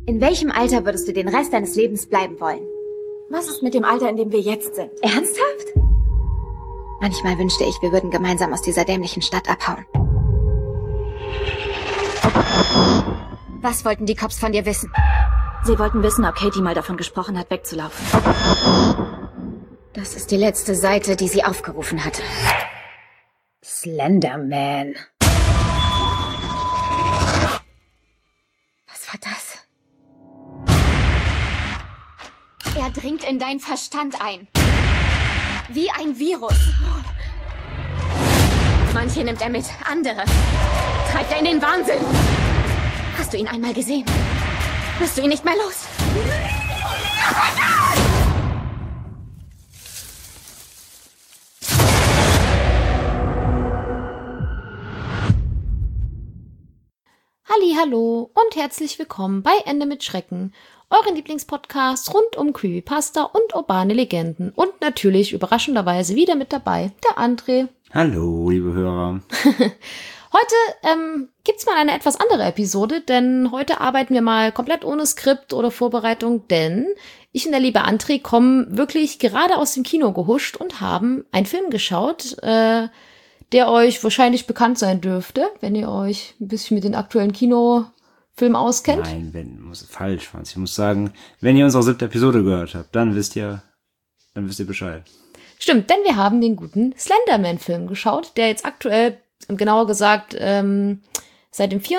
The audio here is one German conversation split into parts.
In welchem Alter würdest du den Rest deines Lebens bleiben wollen? Was ist mit dem Alter, in dem wir jetzt sind? Ernsthaft? Manchmal wünschte ich, wir würden gemeinsam aus dieser dämlichen Stadt abhauen. Was wollten die Cops von dir wissen? Sie wollten wissen, ob Katie mal davon gesprochen hat, wegzulaufen. Das ist die letzte Seite, die sie aufgerufen hatte. Slenderman. Was war das? Er dringt in deinen Verstand ein. Wie ein Virus. Manche nimmt er mit, andere treibt er in den Wahnsinn. Hast du ihn einmal gesehen? Wirst du ihn nicht mehr los? Hallo und herzlich willkommen bei Ende mit Schrecken, euren Lieblingspodcast rund um Creepypasta und urbane Legenden. Und natürlich überraschenderweise wieder mit dabei der André. Hallo, liebe Hörer. Heute gibt's mal eine etwas andere Episode, denn heute arbeiten wir mal komplett ohne Skript oder Vorbereitung, denn ich und der liebe André kommen wirklich gerade aus dem Kino gehuscht und haben einen Film geschaut, der euch wahrscheinlich bekannt sein dürfte, wenn ihr euch ein bisschen mit den aktuellen Kinofilmen auskennt. Nein, falsch, Franz. Ich muss sagen, wenn ihr unsere 7. Episode gehört habt, dann wisst ihr Bescheid. Stimmt, denn wir haben den guten Slenderman-Film geschaut, der jetzt aktuell, genauer gesagt, seit dem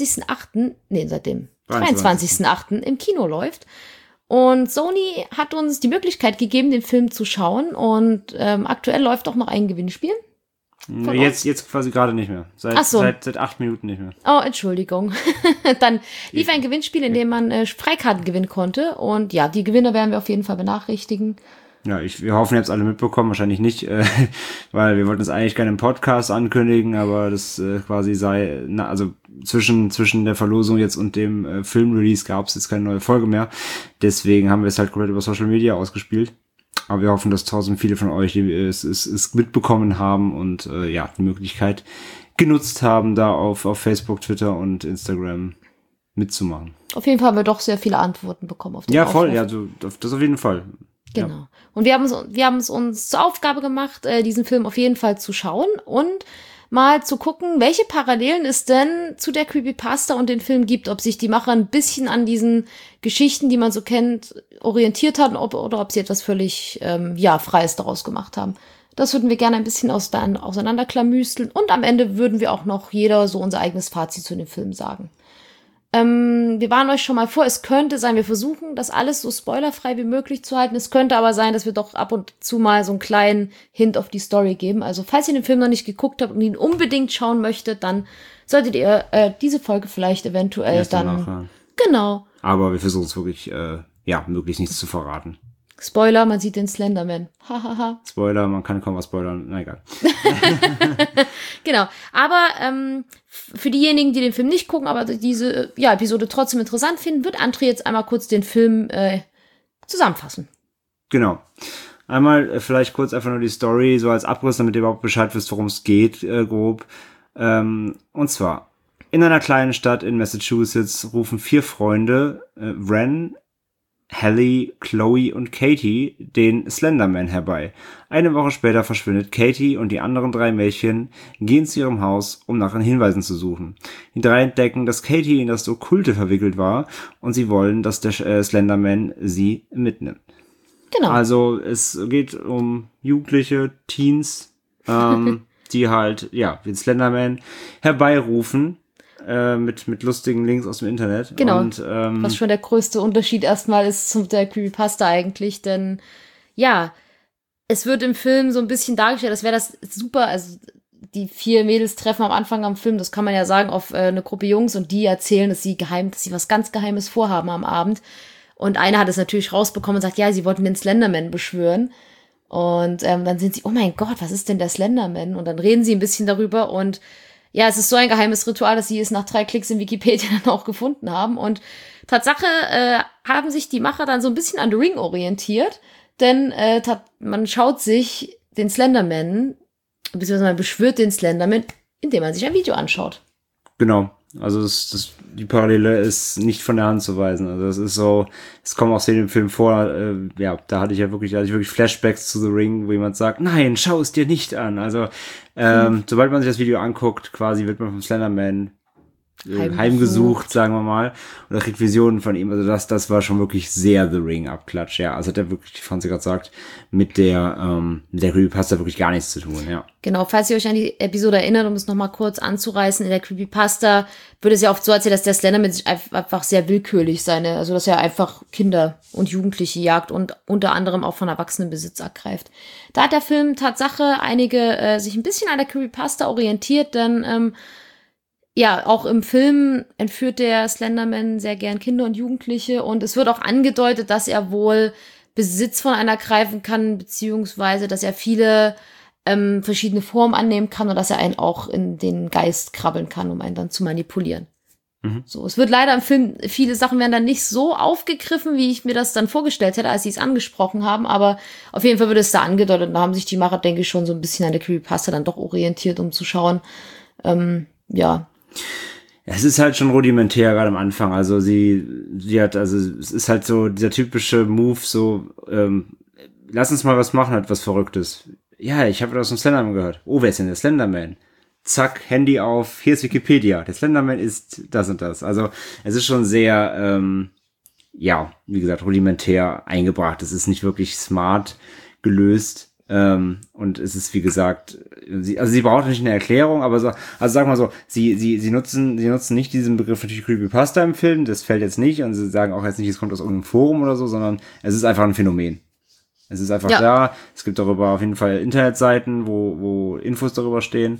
23.8. im Kino läuft. Und Sony hat uns die Möglichkeit gegeben, den Film zu schauen. Und aktuell läuft auch noch ein Gewinnspiel. Jetzt quasi gerade nicht mehr. Seit 8 Minuten nicht mehr. Oh, Entschuldigung. Dann lief ein Gewinnspiel, in dem man Freikarten gewinnen konnte. Und ja, die Gewinner werden wir auf jeden Fall benachrichtigen. Ja, wir hoffen, ihr habt es alle mitbekommen. Wahrscheinlich nicht, weil wir wollten es eigentlich gerne im Podcast ankündigen, aber das quasi zwischen der Verlosung jetzt und dem Filmrelease gab es jetzt keine neue Folge mehr. Deswegen haben wir es halt komplett über Social Media ausgespielt. Aber wir hoffen, dass viele von euch es mitbekommen haben und die Möglichkeit genutzt haben, da auf Facebook, Twitter und Instagram mitzumachen. Auf jeden Fall haben wir doch sehr viele Antworten bekommen auf den Ja, voll, Aufruf. ja, das auf jeden Fall. Genau. Ja. Und wir haben es uns zur Aufgabe gemacht, diesen Film auf jeden Fall zu schauen und mal zu gucken, welche Parallelen es denn zu der Creepypasta und den Film gibt, ob sich die Macher ein bisschen an diesen Geschichten, die man so kennt, orientiert haben oder ob sie etwas völlig Freies daraus gemacht haben. Das würden wir gerne ein bisschen auseinanderklamüsteln und am Ende würden wir auch noch jeder so unser eigenes Fazit zu dem Film sagen. Wir warnen euch schon mal vor, es könnte sein, wir versuchen, das alles so spoilerfrei wie möglich zu halten. Es könnte aber sein, dass wir doch ab und zu mal so einen kleinen Hint auf die Story geben. Also falls ihr den Film noch nicht geguckt habt und ihn unbedingt schauen möchtet, dann solltet ihr diese Folge vielleicht eventuell dann... Genau. Aber wir versuchen es wirklich, möglichst nichts zu verraten. Spoiler, man sieht den Slenderman. Hahaha. Spoiler, man kann kaum was spoilern. Na egal. Genau. Aber für diejenigen, die den Film nicht gucken, aber diese Episode trotzdem interessant finden, wird André jetzt einmal kurz den Film zusammenfassen. Genau. Einmal vielleicht kurz einfach nur die Story, so als Abriss, damit ihr überhaupt Bescheid wisst, worum es geht, grob. Und zwar, in einer kleinen Stadt in Massachusetts rufen 4 Freunde, Ren, Hallie, Chloe und Katie, den Slenderman herbei. Eine Woche später verschwindet Katie und die anderen 3 Mädchen gehen zu ihrem Haus, um nach Hinweisen zu suchen. Die 3 entdecken, dass Katie in das Okkulte verwickelt war und sie wollen, dass der Slenderman sie mitnimmt. Genau. Also es geht um Jugendliche, Teens, die halt, den Slenderman herbeirufen. Mit lustigen Links aus dem Internet. Genau, und, was schon der größte Unterschied erstmal ist zu der Creepypasta eigentlich, denn es wird im Film so ein bisschen dargestellt, als wäre das super, also die 4 Mädels treffen am Anfang am Film, das kann man ja sagen, auf eine Gruppe Jungs und die erzählen, dass sie was ganz Geheimes vorhaben am Abend und eine hat es natürlich rausbekommen und sagt, ja, sie wollten den Slenderman beschwören und dann sind sie, oh mein Gott, was ist denn der Slenderman? Und dann reden sie ein bisschen darüber und ja, es ist so ein geheimes Ritual, dass sie es nach 3 Klicks in Wikipedia dann auch gefunden haben. Und Tatsache haben sich die Macher dann so ein bisschen an The Ring orientiert, denn man schaut sich den Slenderman, beziehungsweise man beschwört den Slenderman, indem man sich ein Video anschaut. Genau. Also die Parallele ist nicht von der Hand zu weisen. Also das ist so, es kommen auch Szenen im Film vor, da hatte ich wirklich Flashbacks zu The Ring, wo jemand sagt, nein, schau es dir nicht an. Also sobald man sich das Video anguckt, quasi wird man vom Slenderman heimgesucht, sagen wir mal, oder kriegt Visionen von ihm. Also das war schon wirklich sehr The Ring Abklatsch, ja. Also hat er wirklich, wie Franzi gerade sagt, mit der Creepypasta wirklich gar nichts zu tun, ja. Genau, falls ihr euch an die Episode erinnert, um es nochmal kurz anzureißen, in der Creepypasta wird es ja oft so erzählt, dass der Slenderman sich einfach sehr willkürlich also dass er einfach Kinder und Jugendliche jagt und unter anderem auch von Erwachsenen Besitz ergreift. Da hat der Film Tatsache einige sich ein bisschen an der Creepypasta orientiert, denn auch im Film entführt der Slenderman sehr gern Kinder und Jugendliche und es wird auch angedeutet, dass er wohl Besitz von einer greifen kann, beziehungsweise, dass er viele verschiedene Formen annehmen kann und dass er einen auch in den Geist krabbeln kann, um einen dann zu manipulieren. Mhm. So, es wird leider im Film, viele Sachen werden dann nicht so aufgegriffen, wie ich mir das dann vorgestellt hätte, als sie es angesprochen haben, aber auf jeden Fall wird es da angedeutet und da haben sich die Macher, denke ich, schon so ein bisschen an der Creepypasta dann doch orientiert, um zu schauen, Es ist halt schon rudimentär gerade am Anfang. Also sie hat, also es ist halt so dieser typische Move, so lass uns mal was machen, halt was Verrücktes. Ja, ich habe das vom Slenderman gehört. Oh, wer ist denn der Slenderman? Zack, Handy auf, hier ist Wikipedia. Der Slenderman ist das und das. Also es ist schon sehr, wie gesagt, rudimentär eingebracht. Es ist nicht wirklich smart gelöst. Und es ist, wie gesagt, sie braucht nicht eine Erklärung, aber sag mal so, sie nutzen nicht diesen Begriff natürlich Creepypasta im Film, das fällt jetzt nicht, und sie sagen auch jetzt nicht, es kommt aus irgendeinem Forum oder so, sondern es ist einfach ein Phänomen. Es ist einfach da, es gibt darüber auf jeden Fall Internetseiten, wo Infos darüber stehen,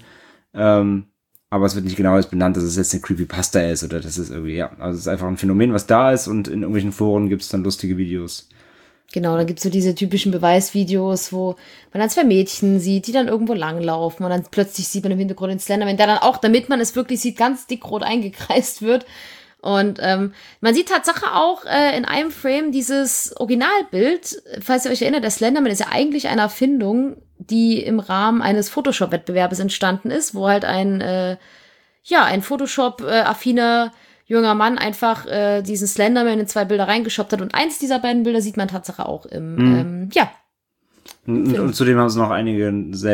aber es wird nicht genau benannt, dass es jetzt eine Creepypasta ist oder das ist irgendwie, also es ist einfach ein Phänomen, was da ist, und in irgendwelchen Foren gibt es dann lustige Videos. Genau, dann gibt's so diese typischen Beweisvideos, wo man dann 2 Mädchen sieht, die dann irgendwo langlaufen und dann plötzlich sieht man im Hintergrund den Slenderman, der dann auch, damit man es wirklich sieht, ganz dickrot eingekreist wird. Und man sieht Tatsache auch in einem Frame dieses Originalbild, falls ihr euch erinnert, der Slenderman ist ja eigentlich eine Erfindung, die im Rahmen eines Photoshop-Wettbewerbes entstanden ist, wo halt ein Photoshop-affiner junger Mann einfach diesen Slenderman in 2 Bilder reingeschoppt hat. Und eins dieser beiden Bilder sieht man Tatsache auch im Und zudem haben sie noch einige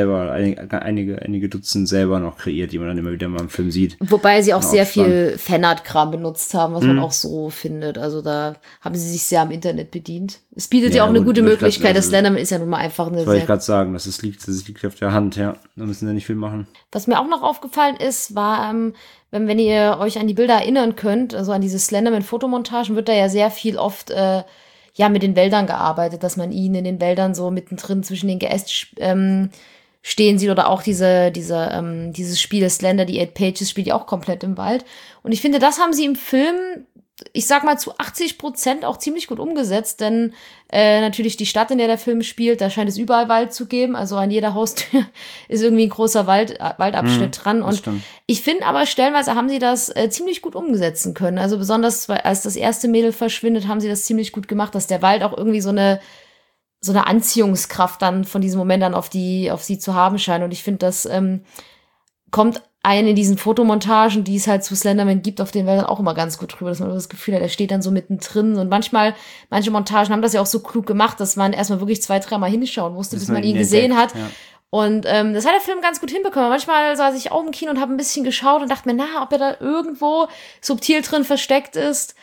Dutzend selber noch kreiert, die man dann immer wieder mal im Film sieht. Wobei sie auch sehr viel Fanart-Kram benutzt haben, was man auch so findet. Also da haben sie sich sehr am Internet bedient. Es bietet ja auch eine gute Möglichkeit. Das Slenderman ist ja nun mal einfach eine. Wollte ich gerade sagen, das liegt auf der Hand, ja. Da müssen sie nicht viel machen. Was mir auch noch aufgefallen ist, war, wenn ihr euch an die Bilder erinnern könnt, also an diese Slenderman-Fotomontagen, wird da ja sehr viel oft mit den Wäldern gearbeitet, dass man ihn in den Wäldern so mittendrin zwischen den Geäst stehen sieht, oder auch dieses Spiel Slender, die 8 Pages, spielt ja auch komplett im Wald. Und ich finde, das haben sie im Film, ich sag mal, zu 80% auch ziemlich gut umgesetzt, denn natürlich die Stadt, in der Film spielt, da scheint es überall Wald zu geben, also an jeder Haustür ist irgendwie ein großer Waldabschnitt dran, und ich finde aber stellenweise haben sie das ziemlich gut umsetzen können, also besonders als das erste Mädel verschwindet, haben sie das ziemlich gut gemacht, dass der Wald auch irgendwie so eine Anziehungskraft dann von diesem Moment dann auf sie zu haben scheint, und ich finde, das kommt in diesen Fotomontagen, die es halt zu Slenderman gibt, auf den Wäldern auch immer ganz gut drüber, dass man das Gefühl hat, er steht dann so mittendrin, und manche Montagen haben das ja auch so klug gemacht, dass man erstmal wirklich 2-3 Mal hinschauen musste, bis man ihn gesehen hat. Ja. Und das hat der Film ganz gut hinbekommen. Manchmal saß ich auch im Kino und habe ein bisschen geschaut und dachte mir, ob er da irgendwo subtil drin versteckt ist.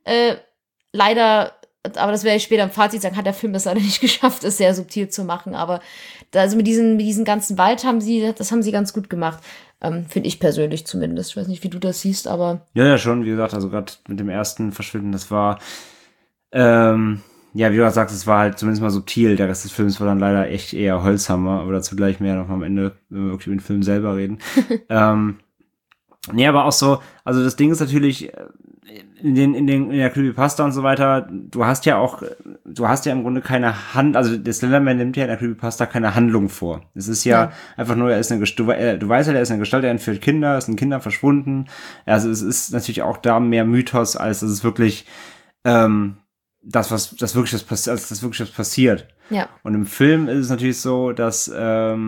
Leider, aber das werde ich später im Fazit sagen, hat der Film das leider nicht geschafft, es sehr subtil zu machen. Aber also mit diesen ganzen Wald haben sie ganz gut gemacht. Finde ich persönlich zumindest. Ich weiß nicht, wie du das siehst, aber. Ja, schon, wie gesagt, also gerade mit dem ersten Verschwinden, das war, wie du sagst, es war halt zumindest mal subtil. Der Rest des Films war dann leider echt eher Holzhammer, aber dazu gleich mehr noch am Ende, wenn wir wirklich über den Film selber reden. Aber auch so, also das Ding ist natürlich, in der Creepypasta und so weiter, du hast ja im Grunde keine also der Slenderman nimmt ja in der Creepypasta keine Handlung vor. Es ist ja einfach nur, du weißt ja, er ist eine Gestalt, er entführt Kinder, es sind Kinder verschwunden. Also es ist natürlich auch da mehr Mythos, als es ist wirklich, das wirklich was passiert. Ja. Und im Film ist es natürlich so, dass,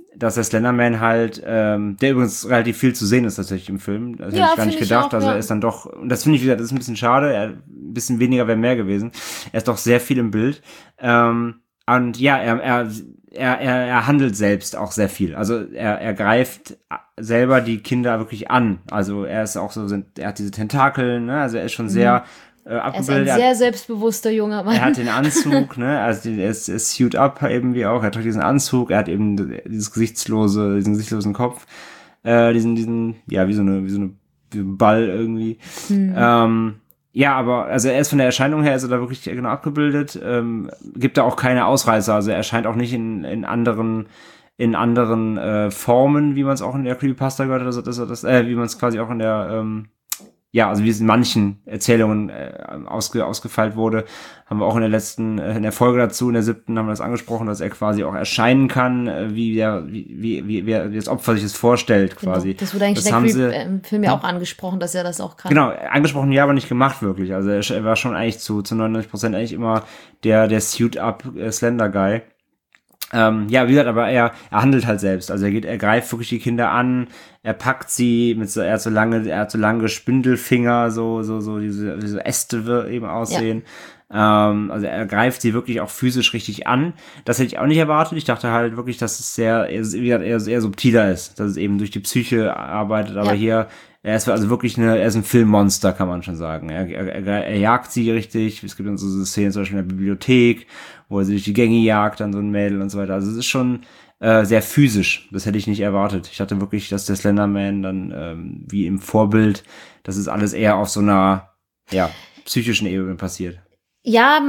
dass der Slenderman halt, der übrigens relativ viel zu sehen ist tatsächlich im Film. Das hätte ich gar nicht gedacht. Auch, also er ist dann doch, und das finde ich, wie gesagt, das ist ein bisschen schade. Ein bisschen weniger wäre mehr gewesen. Er ist doch sehr viel im Bild. Und ja, er handelt selbst auch sehr viel. Also er greift selber die Kinder wirklich an. Also er ist auch so, er hat diese Tentakel, ne? Also er ist schon sehr abgebildet. Er ist ein sehr selbstbewusster junger Mann. Er hat den Anzug, ne? Also er ist suit up eben wie auch. Er trägt diesen Anzug. Er hat eben diesen gesichtslosen Kopf. Diesen, ja, wie so ein Ball irgendwie. Ja, aber also er ist von der Erscheinung her, ist er da wirklich genau abgebildet, gibt da auch keine Ausreißer, also er erscheint auch nicht in anderen Formen, wie man es auch in der Creepypasta gehört hat, wie man es quasi auch in der also wie es in manchen Erzählungen ausgefeilt wurde, haben wir auch in der Folge dazu, in der 7. haben wir das angesprochen, dass er quasi auch erscheinen kann, wie das Opfer sich das vorstellt, quasi. Genau. Das wurde eigentlich im Film ja auch angesprochen, dass er das auch kann. Genau, angesprochen, ja, aber nicht gemacht wirklich. Also er war schon eigentlich zu 99% eigentlich immer der Suit-Up Slender Guy. Ja, wie gesagt, aber er handelt halt selbst. Also er greift wirklich die Kinder an, er packt sie er hat so lange Spindelfinger, so diese Äste eben aussehen. Ja. Also er greift sie wirklich auch physisch richtig an. Das hätte ich auch nicht erwartet. Ich dachte halt wirklich, dass es eher subtiler ist, dass es eben durch die Psyche arbeitet, aber hier er ist also wirklich er ist ein Filmmonster, kann man schon sagen. Er jagt sie richtig. Es gibt dann so Szenen zum Beispiel in der Bibliothek, wo er sie durch die Gänge jagt, dann so ein Mädel und so weiter. Also es ist schon sehr physisch. Das hätte ich nicht erwartet. Ich dachte wirklich, dass der Slenderman dann wie im Vorbild, das ist alles eher auf so einer psychischen Ebene passiert. Ja,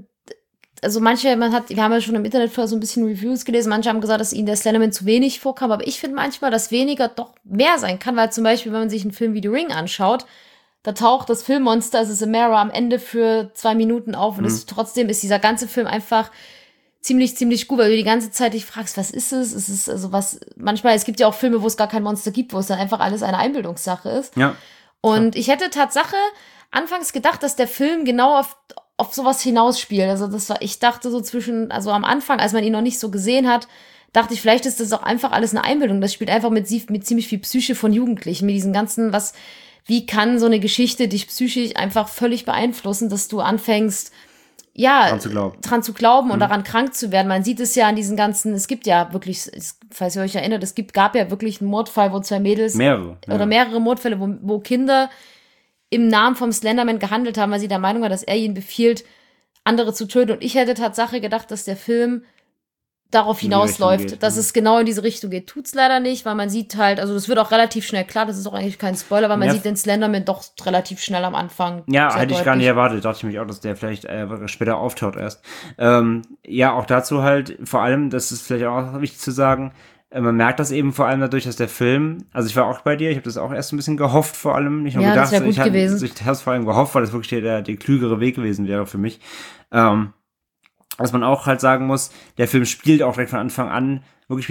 wir haben ja schon im Internet vorher so ein bisschen Reviews gelesen, manche haben gesagt, dass ihnen der Slenderman zu wenig vorkam, aber ich finde manchmal, dass weniger doch mehr sein kann, weil zum Beispiel, wenn man sich einen Film wie The Ring anschaut, da taucht das Filmmonster, also Samara, am Ende für 2 Minuten auf und trotzdem ist dieser ganze Film einfach ziemlich, ziemlich gut, weil du die ganze Zeit dich fragst, was ist es? Es ist also manchmal, es gibt ja auch Filme, wo es gar kein Monster gibt, wo es dann einfach alles eine Einbildungssache ist. Ja. Und ich hätte Tatsache anfangs gedacht, dass der Film genau auf sowas hinausspielt. Also ich dachte so am Anfang, als man ihn noch nicht so gesehen hat, dachte ich, vielleicht ist das auch einfach alles eine Einbildung. Das spielt einfach mit ziemlich viel Psyche von Jugendlichen, mit diesen ganzen, wie kann so eine Geschichte dich psychisch einfach völlig beeinflussen, dass du anfängst, dran zu glauben und daran krank zu werden. Man sieht es ja an diesen ganzen, es gibt ja wirklich, falls ihr euch erinnert, gab ja wirklich einen Mordfall, wo 2 Mädels mehrere Mordfälle, wo Kinder im Namen vom Slenderman gehandelt haben, weil sie der Meinung war, dass er ihnen befiehlt, andere zu töten. Und ich hätte Tatsache gedacht, dass der Film darauf hinausläuft, dass es genau in diese Richtung geht. Tut's leider nicht, weil man sieht halt, also das wird auch relativ schnell klar, das ist auch eigentlich kein Spoiler, weil man sieht den Slenderman doch relativ schnell am Anfang. Ja, hätte ich gar nicht erwartet. Dachte ich mich auch, dass der vielleicht später auftaucht erst. Auch dazu halt, vor allem, das ist vielleicht auch wichtig zu sagen, man merkt das eben vor allem dadurch, dass der Film, also ich war auch bei dir, ich habe das auch erst ein bisschen gehofft, vor allem, nicht nur gedacht, das wäre gut gewesen. Ich habe es vor allem gehofft, weil das wirklich der klügere Weg gewesen wäre für mich. Was man auch halt sagen muss, der Film spielt auch direkt von Anfang an wirklich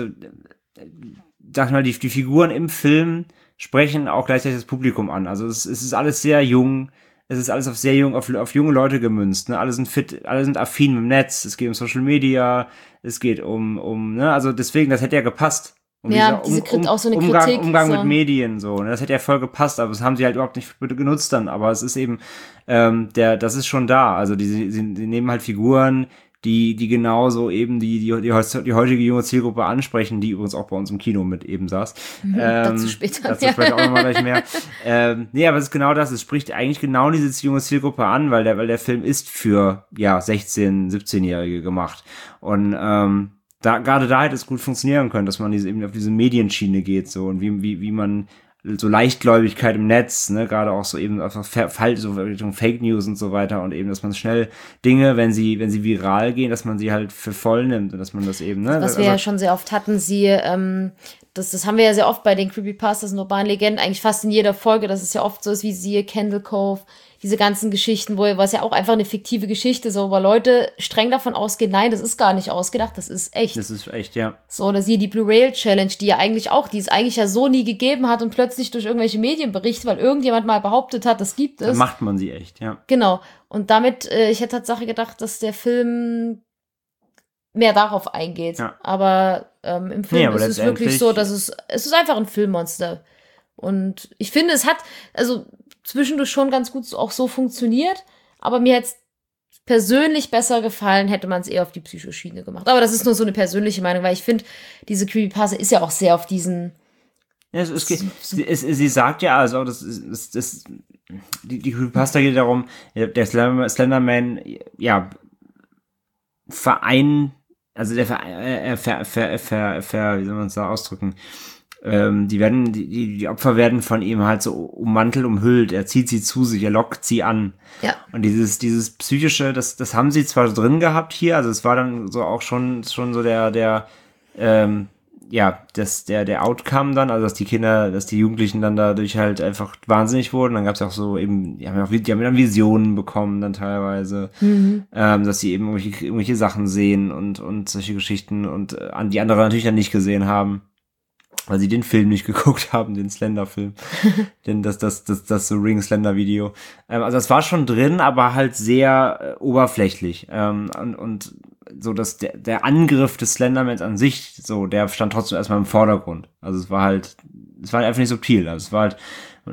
sag mal, die Figuren im Film sprechen auch gleichzeitig das Publikum an. Also es ist alles sehr jung, es ist alles auf junge Leute gemünzt, ne? Alle sind fit, alle sind affin mit dem Netz, es geht um Social Media, es geht also deswegen, das hätte ja gepasst. Auch so eine Umgang mit Medien, so, ne? Das hätte ja voll gepasst, aber das haben sie halt überhaupt nicht genutzt dann, aber es ist eben, das ist schon da, also sie nehmen halt Figuren, die genauso eben die heutige junge Zielgruppe ansprechen, die übrigens auch bei uns im Kino mit eben saß. Dazu später auch nochmal gleich mehr. Aber es ist genau das, es spricht eigentlich genau diese junge Zielgruppe an, weil der Film ist für 16-, 17-Jährige gemacht. Und gerade da hätte es gut funktionieren können, dass man eben auf diese Medienschiene geht, so, und wie man so Leichtgläubigkeit im Netz, ne, gerade auch so eben einfach so Richtung Fake News und so weiter, und eben, dass man schnell Dinge, wenn sie viral gehen, dass man sie halt für voll nimmt und dass man das eben, ne. Was wir ja schon sehr oft hatten, das haben wir ja sehr oft bei den Creepypastas und urbanen Legenden, eigentlich fast in jeder Folge, dass es ja oft so ist, wie siehe Candle Cove, diese ganzen Geschichten, was ja auch einfach eine fiktive Geschichte ist, wo Leute streng davon ausgehen, nein, das ist gar nicht ausgedacht, das ist echt. Das ist echt, ja. So, oder siehe die Blue Rail Challenge, die es eigentlich ja so nie gegeben hat und plötzlich durch irgendwelche Medienberichte, weil irgendjemand mal behauptet hat, das gibt es. Dann macht man sie echt, ja. Genau. Und damit, ich hätte Tatsache gedacht, dass der Film mehr darauf eingeht. Ja. Aber im Film aber ist es wirklich letztendlich- so, dass es ist einfach ein Filmmonster. Und ich finde, es hat also zwischendurch schon ganz gut auch so funktioniert, aber mir hätte es persönlich besser gefallen, hätte man es eher auf die Psychoschiene gemacht. Aber das ist nur so eine persönliche Meinung, weil ich finde, diese Creepypasta ist ja auch sehr auf diesen Ja, sie sagt ja, also die Creepypasta geht darum, der Slenderman, ja, also der wie soll man es da ausdrücken? Die Opfer werden von ihm halt so ummantelt, umhüllt. Er zieht sie zu sich, er lockt sie an. Ja. Und dieses psychische, das haben sie zwar drin gehabt hier, also es war dann so auch schon so der Outcome dann, also dass die Jugendlichen dann dadurch halt einfach wahnsinnig wurden. Dann gab es auch so eben, die haben dann Visionen bekommen dann teilweise, dass sie eben irgendwelche Sachen sehen und solche Geschichten und die andere natürlich dann nicht gesehen haben, weil sie den Film nicht geguckt haben, den Slender-Film, denn das so Ring-Slender-Video. Also das war schon drin, aber halt sehr oberflächlich und so, dass der Angriff des Slendermans an sich, so, der stand trotzdem erstmal im Vordergrund. Also es war halt einfach nicht subtil. Also es war halt,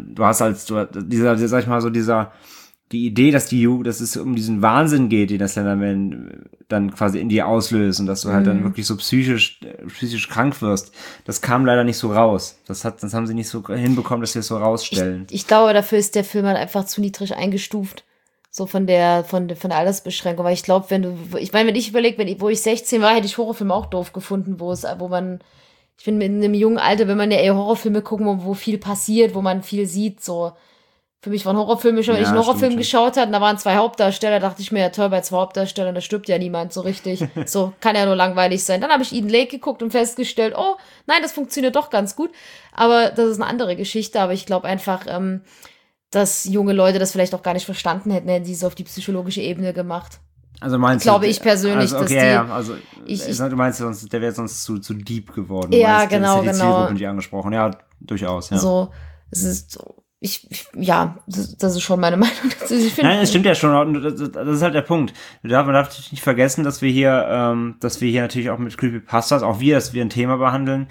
die Idee, dass es um diesen Wahnsinn geht, den der Slenderman dann quasi in dir auslöst und dass du halt dann wirklich so psychisch krank wirst, das kam leider nicht so raus. Das haben sie nicht so hinbekommen, dass sie das so rausstellen. Ich glaube, dafür ist der Film halt einfach zu niedrig eingestuft. So von der Altersbeschränkung. Weil ich glaube, wenn ich überlege, wo ich 16 war, hätte ich Horrorfilme auch doof gefunden, ich finde, in einem jungen Alter, wenn man ja eher Horrorfilme gucken, wo viel passiert, wo man viel sieht, so. Für mich waren Horrorfilme schon, wenn ich einen Horrorfilm geschaut habe, und da waren 2 Hauptdarsteller, dachte ich mir, ja toll, bei 2 Hauptdarstellern, da stirbt ja niemand so richtig. So, kann ja nur langweilig sein. Dann habe ich Eden Lake geguckt und festgestellt, oh, nein, das funktioniert doch ganz gut. Aber das ist eine andere Geschichte, aber ich glaube einfach, dass junge Leute das vielleicht auch gar nicht verstanden hätten sie es auf die psychologische Ebene gemacht. Also meinst glaube ich persönlich, dass du meinst, der wäre sonst zu deep geworden. Ja, meinst, genau, die genau. Zielgruppe nicht angesprochen. Ja, durchaus, ja. So, es ist so. Das ist schon meine Meinung dazu. Nein, das stimmt ja schon. Das ist halt der Punkt. Man darf natürlich nicht vergessen, dass wir hier natürlich auch mit Creepypastas, auch wir ein Thema behandeln,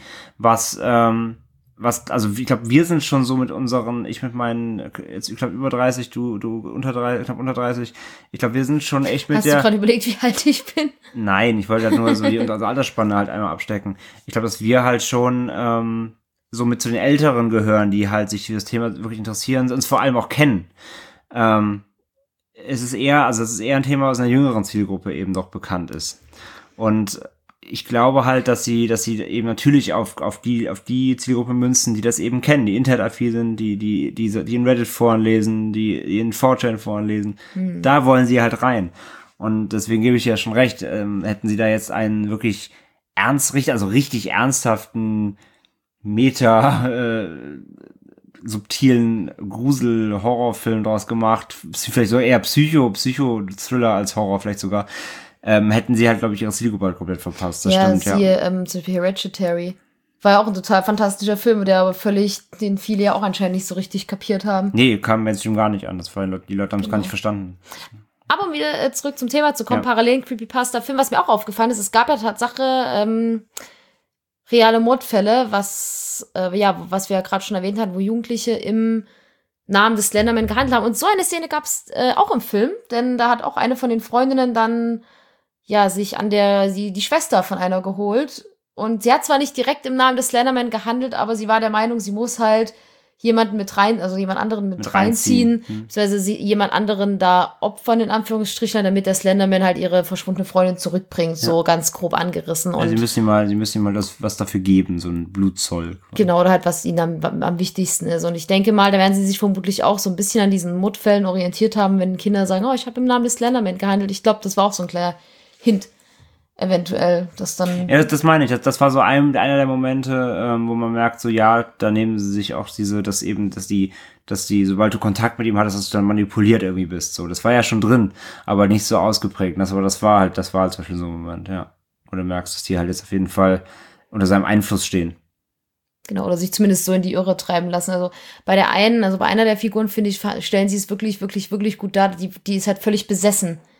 also ich glaube, wir sind schon so mit unseren, ich mit meinen, jetzt ich glaube über 30, du knapp unter 30, ich glaube, wir sind schon echt mit Hast du gerade überlegt, wie alt ich bin? Nein, ich wollte halt nur so unsere Altersspanne halt einmal abstecken. Ich glaube, dass wir halt schon so mit zu den Älteren gehören, die halt sich für das Thema wirklich interessieren und uns vor allem auch kennen. Es ist eher ein Thema, was einer jüngeren Zielgruppe eben doch bekannt ist. Und ich glaube halt, dass sie eben natürlich auf die Zielgruppe münzen, die das eben kennen, die internetaffin sind, die in Reddit-Foren lesen, die in 4chan-Foren lesen. Da wollen sie halt rein. Und deswegen gebe ich ja schon recht, hätten sie da jetzt einen wirklich richtig ernsthaften subtilen Grusel-Horrorfilm draus gemacht, vielleicht so eher Psycho-Thriller als Horror vielleicht sogar, hätten sie halt, glaube ich, ihre Zielgruppe halt komplett verpasst. Das stimmt, zum Beispiel Hereditary. War ja auch ein total fantastischer Film, den viele ja auch anscheinend nicht so richtig kapiert haben. Nee, kam Mainstream gar nicht an. Die Leute haben es gar nicht verstanden. Aber um wieder zurück zum Thema zu kommen, parallelen Creepypasta-Film, was mir auch aufgefallen ist, es gab ja Tatsache reale Mordfälle, was wir ja gerade schon erwähnt hatten, wo Jugendliche im Namen des Slenderman gehandelt haben. Und so eine Szene gab es auch im Film, denn da hat auch eine von den Freundinnen dann sich die Schwester von einer geholt. Und sie hat zwar nicht direkt im Namen des Slenderman gehandelt, aber sie war der Meinung, sie muss halt jemand anderen mit reinziehen, beziehungsweise jemand anderen da opfern, in Anführungsstrichen, damit der Slenderman halt ihre verschwundene Freundin zurückbringt, so ganz grob angerissen. Also sie müssen ihm mal was dafür geben, so ein Blutzoll. Genau, oder halt, was ihnen am wichtigsten ist. Und ich denke mal, da werden sie sich vermutlich auch so ein bisschen an diesen Mordfällen orientiert haben, wenn Kinder sagen, oh, ich habe im Namen des Slenderman gehandelt. Ich glaube, das war auch so ein kleiner Hint. Eventuell, das dann. Ja, das meine ich. Das war so einer der Momente, wo man merkt, so da nehmen sie sich auch dass die, sobald du Kontakt mit ihm hattest, dass du dann manipuliert irgendwie bist. So, das war ja schon drin, aber nicht so ausgeprägt. Das war halt zum Beispiel so ein Moment, ja. Wo du merkst, dass die halt jetzt auf jeden Fall unter seinem Einfluss stehen. Genau, oder sich zumindest so in die Irre treiben lassen. Also bei einer der Figuren, finde ich, stellen sie es wirklich, wirklich, wirklich gut dar. Die ist halt völlig besessen.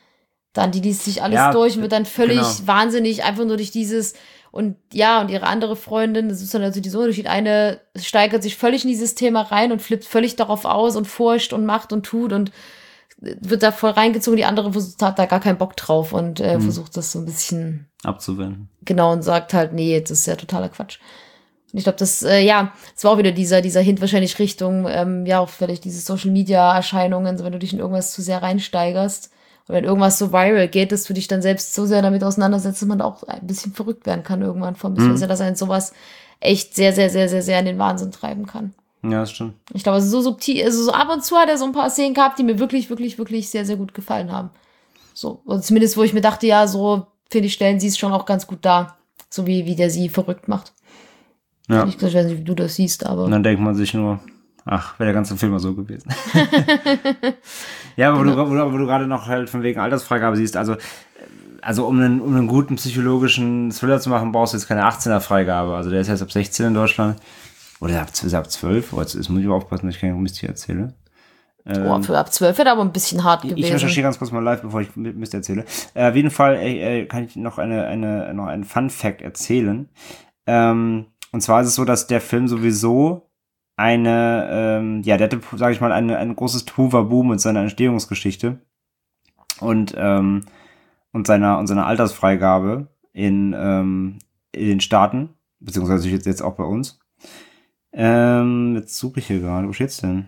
Dann, die liest sich alles durch und wird dann völlig wahnsinnig, einfach nur durch dieses und ihre andere Freundin, das ist dann also die Unterschied. Eine steigert sich völlig in dieses Thema rein und flippt völlig darauf aus und forscht und macht und tut und wird da voll reingezogen. Die andere hat da gar keinen Bock drauf und versucht das so ein bisschen abzuwenden. Genau, und sagt halt, nee, das ist ja totaler Quatsch. Und ich glaube, das war auch wieder dieser Hint wahrscheinlich Richtung, auch vielleicht diese Social-Media-Erscheinungen, so wenn du dich in irgendwas zu sehr reinsteigerst. Und wenn irgendwas so viral geht, dass du dich dann selbst so sehr damit auseinandersetzt, dass man auch ein bisschen verrückt werden kann irgendwann vom bisschen, dass einen sowas echt sehr, sehr, sehr, sehr, sehr in den Wahnsinn treiben kann. Ja, das stimmt. Ich glaube, so subtil, also so ab und zu hat er so ein paar Szenen gehabt, die mir wirklich, wirklich, wirklich sehr, sehr gut gefallen haben. So, oder zumindest, wo ich mir dachte, ja, so, finde ich, stellen sie es schon auch ganz gut dar. So wie der sie verrückt macht. Ja. Ich weiß nicht, wie du das siehst, aber. Und dann denkt man sich nur, ach, wäre der ganze Film mal so gewesen. Ja, aber wo du gerade noch halt von wegen Altersfreigabe siehst, also um einen guten psychologischen Thriller zu machen, brauchst du jetzt keine 18er-Freigabe. Also der ist jetzt ab 16 in Deutschland. Oder ab 12. Oh, jetzt muss ich aber aufpassen, dass ich keinen Mist hier erzähle. Für ab 12 wird aber ein bisschen hart gewesen. Ich recherchiere ganz kurz mal live, bevor ich Mist erzähle. Auf jeden Fall kann ich noch einen Fun-Fact erzählen. Und zwar ist es so, dass der Film sowieso der hatte, sage ich mal, ein großes Tohuwabohu mit seiner Entstehungsgeschichte und seiner Altersfreigabe in den Staaten, beziehungsweise jetzt auch bei uns. Jetzt suche ich hier gerade, wo steht's denn?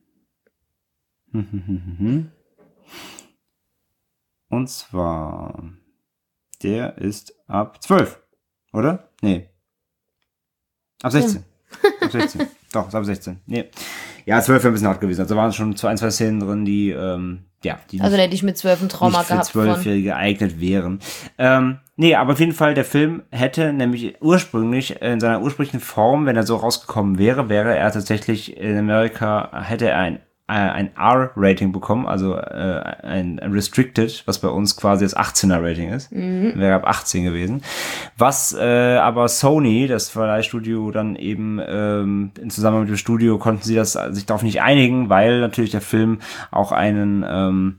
Und zwar, der ist ab 12, oder? Nee. Ab 16. Ab 16. Doch, ist ab 16. Nee. Ja, 12 wäre ein bisschen hart gewesen. Also waren schon ein, zwei Szenen drin, die also hätte ich mit 12 ein Trauma nicht für gehabt. 12-Jährige geeignet wären. Nee, aber auf jeden Fall, der Film hätte nämlich ursprünglich, in seiner ursprünglichen Form, wenn er so rausgekommen wäre, er tatsächlich in Amerika, hätte er ein R-Rating bekommen, also ein Restricted, was bei uns quasi das 18er-Rating ist. Wäre ab 18 gewesen. Was aber Sony, das Verleihstudio, dann eben in Zusammenhang mit dem Studio konnten sie sich darauf nicht einigen, weil natürlich der Film auch an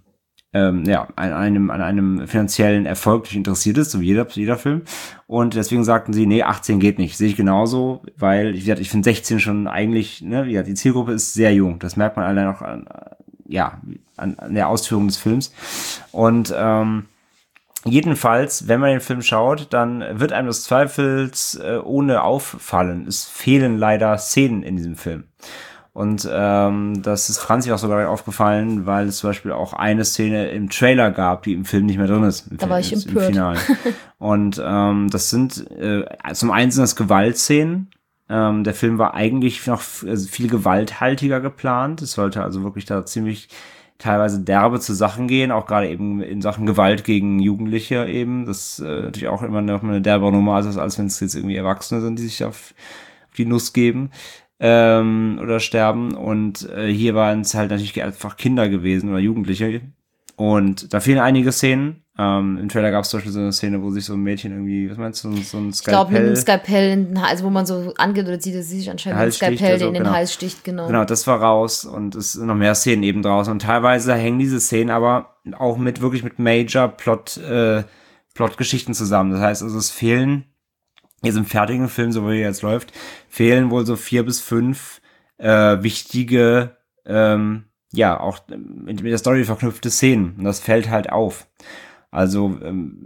einem finanziellen Erfolg interessiert ist, so wie jeder Film. Und deswegen sagten sie, nee, 18 geht nicht. Sehe ich genauso, weil ich finde 16 schon eigentlich, die Zielgruppe ist sehr jung. Das merkt man allein auch an der Ausführung des Films. Und jedenfalls, wenn man den Film schaut, dann wird einem des Zweifels ohne auffallen. Es fehlen leider Szenen in diesem Film. Und das ist Franzi auch sogar aufgefallen, weil es zum Beispiel auch eine Szene im Trailer gab, die im Film nicht mehr drin ist. Da war ich empört. Im Finale. Und das sind zum einen sind das Gewaltszenen. Der Film war eigentlich noch viel gewalthaltiger geplant. Es sollte also wirklich da ziemlich teilweise derbe zu Sachen gehen, auch gerade eben in Sachen Gewalt gegen Jugendliche eben. Das ist natürlich auch immer noch eine derbe Nummer, als wenn es jetzt irgendwie Erwachsene sind, die sich auf die Nuss geben. Oder sterben. Und hier waren es halt natürlich einfach Kinder gewesen oder Jugendliche. Und da fehlen einige Szenen. Im Trailer gab es zum Beispiel so eine Szene, wo sich so ein Mädchen irgendwie, was meinst du, so ein Skalpell... Ich glaube, mit einem Skalpell, also wo man so angedeutet sieht, dass sie sich anscheinend mit einem Skalpell in den Hals sticht, genau. Genau, das war raus und es sind noch mehr Szenen eben draußen. Und teilweise hängen diese Szenen aber auch wirklich mit Major Plot-Geschichten zusammen. Das heißt also, es fehlen jetzt im fertigen Film, so wie er jetzt läuft, fehlen wohl so 4 bis 5 wichtige, auch mit der Story verknüpfte Szenen. Und das fällt halt auf. Also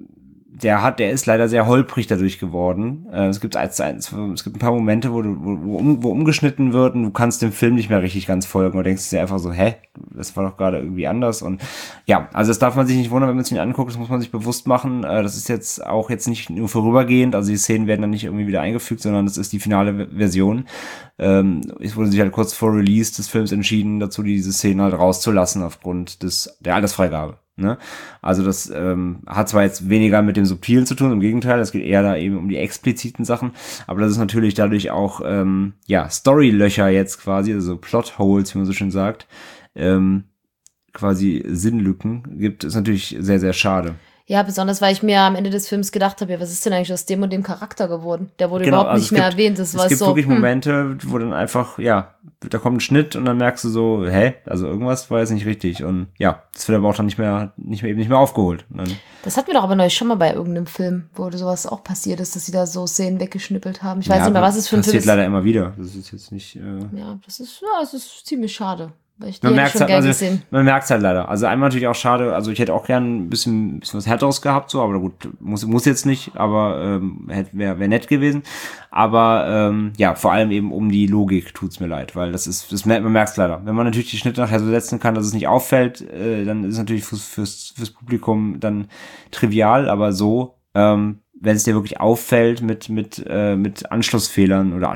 der ist leider sehr holprig dadurch geworden. Es gibt ein paar Momente, wo umgeschnitten wird und du kannst dem Film nicht mehr richtig ganz folgen. Du denkst dir einfach so, das war doch gerade irgendwie anders. Und ja, also das darf man sich nicht wundern, wenn man es sich anguckt, das muss man sich bewusst machen. Das ist jetzt nicht nur vorübergehend, also die Szenen werden dann nicht irgendwie wieder eingefügt, sondern das ist die finale Version. Es wurde sich halt kurz vor Release des Films entschieden, dazu diese Szenen halt rauszulassen aufgrund der Altersfreigabe. Ne? Also das hat zwar jetzt weniger mit dem Subtilen zu tun, im Gegenteil, es geht eher da eben um die expliziten Sachen, aber das ist natürlich dadurch auch Storylöcher jetzt quasi, also Plotholes, wie man so schön sagt, quasi Sinnlücken gibt, ist natürlich sehr, sehr schade. Ja, besonders, weil ich mir am Ende des Films gedacht habe, ja, was ist denn eigentlich aus dem und dem Charakter geworden? Der wurde Genau, überhaupt also nicht mehr erwähnt. Das war es gibt so, wirklich Momente, wo dann einfach, ja, da kommt ein Schnitt und dann merkst du so, also irgendwas war jetzt nicht richtig. Und ja, das wird aber auch dann nicht mehr aufgeholt. Und dann, das hatten wir doch aber neulich schon mal bei irgendeinem Film, wo sowas auch passiert ist, dass sie da so Szenen weggeschnippelt haben. Ich weiß nicht mehr, was es für ein Film ist. passiert leider immer wieder. Das ist jetzt nicht... Ja, es ist ziemlich schade. Weil ich die Man hätte merkt schon halt, gern also, gesehen. man merkt's halt leider. Also einmal natürlich auch schade, also ich hätte auch gern ein bisschen was Härteres gehabt, so, aber gut, muss jetzt nicht, aber wäre nett gewesen. Aber ja, vor allem eben um die Logik tut's mir leid, weil man merkt's leider. Wenn man natürlich die Schnitte nachher so setzen kann, dass es nicht auffällt, dann ist es natürlich fürs Publikum dann trivial, aber so, wenn es dir wirklich auffällt mit Anschlussfehlern oder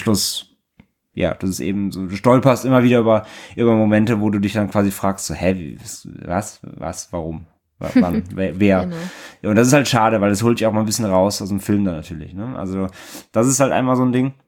ja, das ist eben so, du stolperst immer wieder über Momente, wo du dich dann quasi fragst, so, warum, wann, wer. Genau. Ja, und das ist halt schade, weil das holt dich auch mal ein bisschen raus aus dem Film dann natürlich, ne? Also, das ist halt einmal so ein Ding.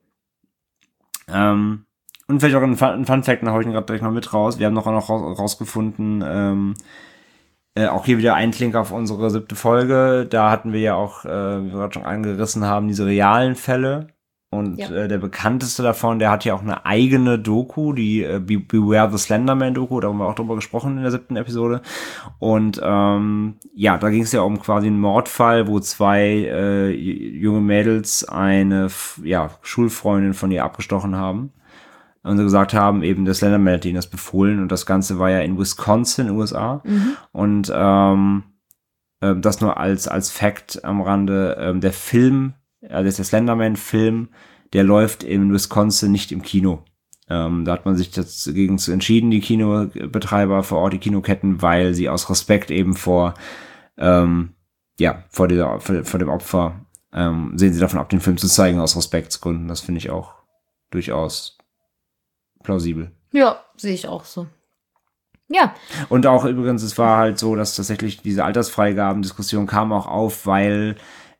Und vielleicht auch ein Fun-Fact, da hau ich ihn gerade gleich mal mit raus. Wir haben noch rausgefunden, auch hier wieder ein Link auf unsere 7. Folge. Da hatten wir ja auch, wie wir gerade schon angerissen haben, diese realen Fälle. Und der bekannteste davon, der hat ja auch eine eigene Doku, die Beware the Slenderman Doku, da haben wir auch drüber gesprochen in der 7. Episode. Und ja, da ging es ja um quasi einen Mordfall, wo 2 junge Mädels eine Schulfreundin von ihr abgestochen haben. Und sie gesagt haben, eben der Slenderman hat ihnen das befohlen. Und das Ganze war ja in Wisconsin, USA. Und das nur als Fact am Rande, der Film, also der Slenderman-Film, der läuft in Wisconsin nicht im Kino. Da hat man sich dagegen entschieden, die Kinobetreiber vor Ort, die Kinoketten, weil sie aus Respekt eben vor dem Opfer, sehen sie davon ab, den Film zu zeigen, aus Respektsgründen. Das finde ich auch durchaus plausibel. Ja, sehe ich auch so. Ja. Und auch übrigens, es war halt so, dass tatsächlich diese Altersfreigaben-Diskussion kam auch auf, weil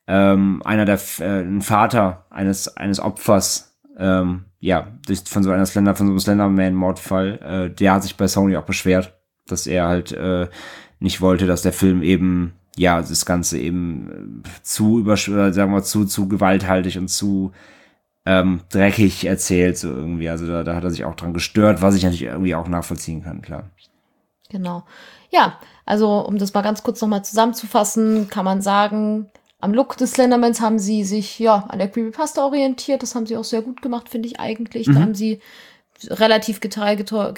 ein Vater eines Opfers, von so einem Slenderman-Mordfall, der hat sich bei Sony auch beschwert, dass er halt nicht wollte, dass der Film eben, das Ganze eben zu gewalthaltig und zu dreckig erzählt, so irgendwie. Also da hat er sich auch dran gestört, was ich natürlich irgendwie auch nachvollziehen kann, klar. Genau. Ja, also um das mal ganz kurz nochmal zusammenzufassen, kann man sagen, am Look des Slendermans haben sie sich an der Creepypasta orientiert. Das haben sie auch sehr gut gemacht, finde ich eigentlich. Da haben sie relativ detailgetreu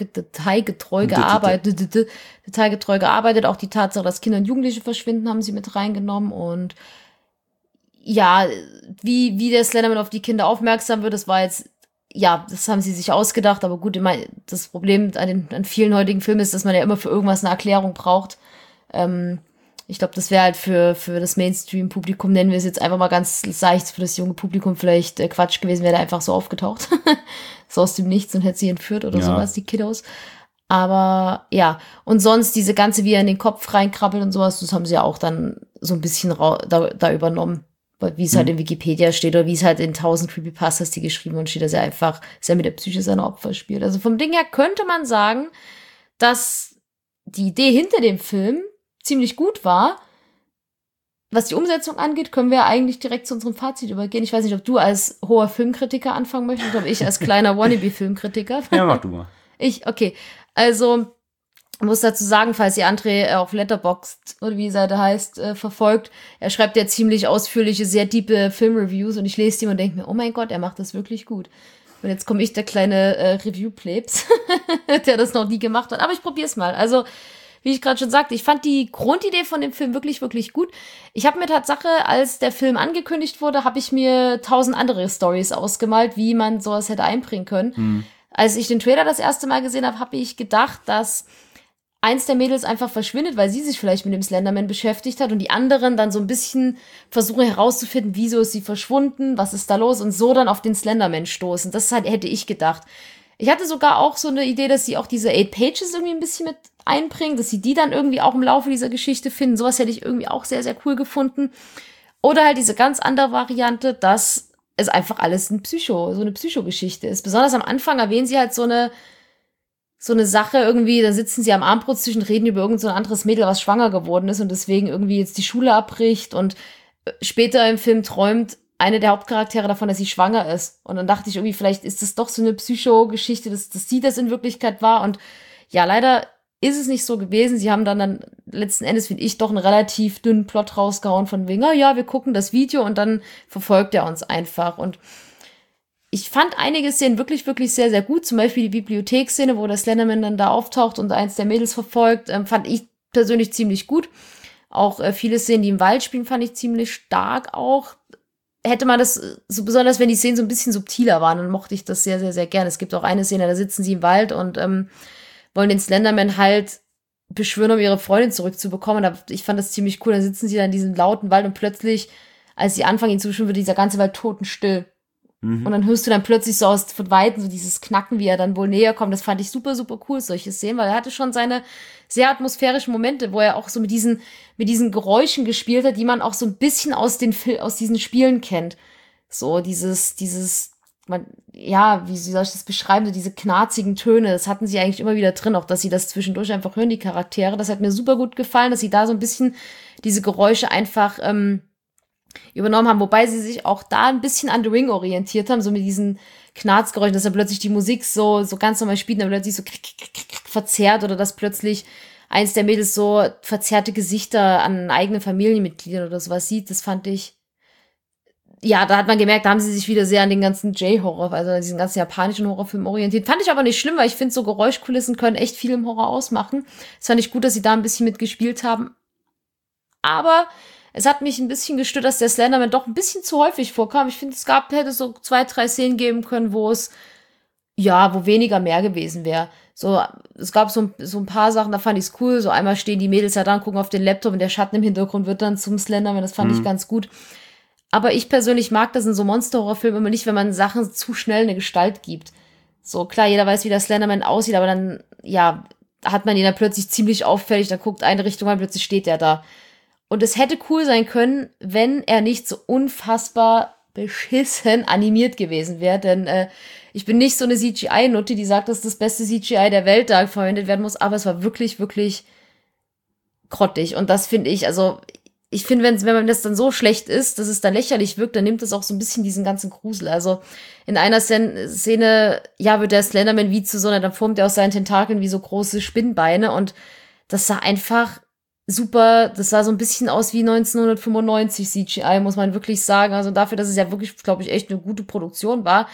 gearbeitet. Auch die Tatsache, dass Kinder und Jugendliche verschwinden, haben sie mit reingenommen. Und ja, wie der Slenderman auf die Kinder aufmerksam wird, das war jetzt, das haben sie sich ausgedacht. Aber gut, ich meine, das Problem an vielen heutigen Filmen ist, dass man ja immer für irgendwas eine Erklärung braucht. Ich glaube, das wäre halt für das Mainstream-Publikum, nennen wir es jetzt einfach mal ganz leicht, für das junge Publikum vielleicht Quatsch gewesen, wäre der einfach so aufgetaucht. So aus dem Nichts und hätte sie entführt oder sowas, die Kiddos. Aber ja, und sonst diese ganze, wie er in den Kopf reinkrabbelt und sowas, das haben sie ja auch dann so ein bisschen da übernommen. Wie es halt in Wikipedia steht oder wie es halt in 1000 Creepypastas, die geschrieben wurden, steht, dass er mit der Psyche seiner Opfer spielt. Also vom Ding her könnte man sagen, dass die Idee hinter dem Film ziemlich gut war. Was die Umsetzung angeht, können wir eigentlich direkt zu unserem Fazit übergehen. Ich weiß nicht, ob du als hoher Filmkritiker anfangen möchtest oder ob ich als kleiner Wannabe-Filmkritiker. Ja, mach du mal. Okay. Also, ich muss dazu sagen, falls ihr André auf Letterboxd oder wie die Seite heißt, verfolgt, er schreibt ja ziemlich ausführliche, sehr tiefe Filmreviews und ich lese die und denke mir, oh mein Gott, er macht das wirklich gut. Und jetzt komme ich, der kleine Review-Plebs, der das noch nie gemacht hat. Aber ich probiere es mal. Also, wie ich gerade schon sagte, ich fand die Grundidee von dem Film wirklich, wirklich gut. Ich habe mir Tatsache, als der Film angekündigt wurde, habe ich mir 1000 andere Storys ausgemalt, wie man sowas hätte einbringen können. Als ich den Trailer das erste Mal gesehen habe, habe ich gedacht, dass eins der Mädels einfach verschwindet, weil sie sich vielleicht mit dem Slenderman beschäftigt hat und die anderen dann so ein bisschen versuchen herauszufinden, wieso ist sie verschwunden, was ist da los und so dann auf den Slenderman stoßen. Das hätte ich gedacht. Ich hatte sogar auch so eine Idee, dass sie auch diese 8 Pages irgendwie ein bisschen mit einbringen, dass sie die dann irgendwie auch im Laufe dieser Geschichte finden. Sowas hätte ich irgendwie auch sehr, sehr cool gefunden. Oder halt diese ganz andere Variante, dass es einfach alles so eine Psychogeschichte ist. Besonders am Anfang erwähnen sie halt so eine so eine Sache irgendwie, da sitzen sie am Armbrusttisch und reden über irgend so ein anderes Mädel, was schwanger geworden ist und deswegen irgendwie jetzt die Schule abbricht und später im Film träumt eine der Hauptcharaktere davon, dass sie schwanger ist. Und dann dachte ich irgendwie, vielleicht ist das doch so eine Psycho-Geschichte, dass sie das in Wirklichkeit war. Und ja, leider ist es nicht so gewesen. Sie haben dann letzten Endes, finde ich, doch einen relativ dünnen Plot rausgehauen von wegen, ja, wir gucken das Video und dann verfolgt er uns einfach. Und ich fand einige Szenen wirklich, wirklich sehr, sehr gut. Zum Beispiel die Bibliotheksszene, wo der Slenderman dann da auftaucht und eins der Mädels verfolgt, fand ich persönlich ziemlich gut. Auch viele Szenen, die im Wald spielen, fand ich ziemlich stark auch. Hätte man das, so besonders wenn die Szenen so ein bisschen subtiler waren, dann mochte ich das sehr, sehr, sehr gerne. Es gibt auch eine Szene, da sitzen sie im Wald und wollen den Slenderman halt beschwören, um ihre Freundin zurückzubekommen. Ich fand das ziemlich cool. Dann sitzen sie da in diesem lauten Wald und plötzlich, als sie anfangen, ihn zu beschwören, wird dieser ganze Wald totenstill. Und dann hörst du dann plötzlich so von Weitem so dieses Knacken, wie er dann wohl näher kommt. Das fand ich super, super cool, solche Szenen, weil er hatte schon seine sehr atmosphärischen Momente, wo er auch so mit diesen Geräuschen gespielt hat, die man auch so ein bisschen aus diesen Spielen kennt. So wie soll ich das beschreiben, so diese knarzigen Töne, das hatten sie eigentlich immer wieder drin, auch dass sie das zwischendurch einfach hören, die Charaktere. Das hat mir super gut gefallen, dass sie da so ein bisschen diese Geräusche einfach übernommen haben, wobei sie sich auch da ein bisschen an The Ring orientiert haben, so mit diesen Knarzgeräuschen, dass dann plötzlich die Musik so ganz normal spielt, dann plötzlich so verzerrt oder dass plötzlich eins der Mädels so verzerrte Gesichter an eigenen Familienmitgliedern oder sowas sieht. Das fand ich, ja, da hat man gemerkt, da haben sie sich wieder sehr an den ganzen J-Horror, also an diesen ganzen japanischen Horrorfilmen orientiert. Fand ich aber nicht schlimm, weil ich finde, so Geräuschkulissen können echt viel im Horror ausmachen. Das fand ich gut, dass sie da ein bisschen mitgespielt haben. Aber es hat mich ein bisschen gestört, dass der Slenderman doch ein bisschen zu häufig vorkam. Ich finde, hätte so 2, 3 Szenen geben können, wo weniger mehr gewesen wäre. So, es gab so ein paar Sachen, da fand ich es cool. So einmal stehen die Mädels da dran, gucken auf den Laptop und der Schatten im Hintergrund wird dann zum Slenderman. Das fand ich ganz gut. Aber ich persönlich mag das in so Monster-Horror-Filmen immer nicht, wenn man Sachen zu schnell eine Gestalt gibt. So, klar, jeder weiß, wie der Slenderman aussieht, aber dann, ja, hat man ihn dann plötzlich ziemlich auffällig, dann guckt eine Richtung an, plötzlich steht er da. Und es hätte cool sein können, wenn er nicht so unfassbar beschissen animiert gewesen wäre. Denn ich bin nicht so eine CGI-Nutte, die sagt, dass das beste CGI der Welt da verwendet werden muss. Aber es war wirklich, wirklich grottig. Und das finde ich, also ich finde, wenn man das dann so schlecht ist, dass es dann lächerlich wirkt, dann nimmt das auch so ein bisschen diesen ganzen Grusel. Also in einer Szene, ja, wird der Slenderman wie zu so einer, dann formt er aus seinen Tentakeln wie so große Spinnbeine. Und das sah einfach super, das sah so ein bisschen aus wie 1995 CGI, muss man wirklich sagen. Also dafür, dass es ja wirklich, glaube ich, echt eine gute Produktion war,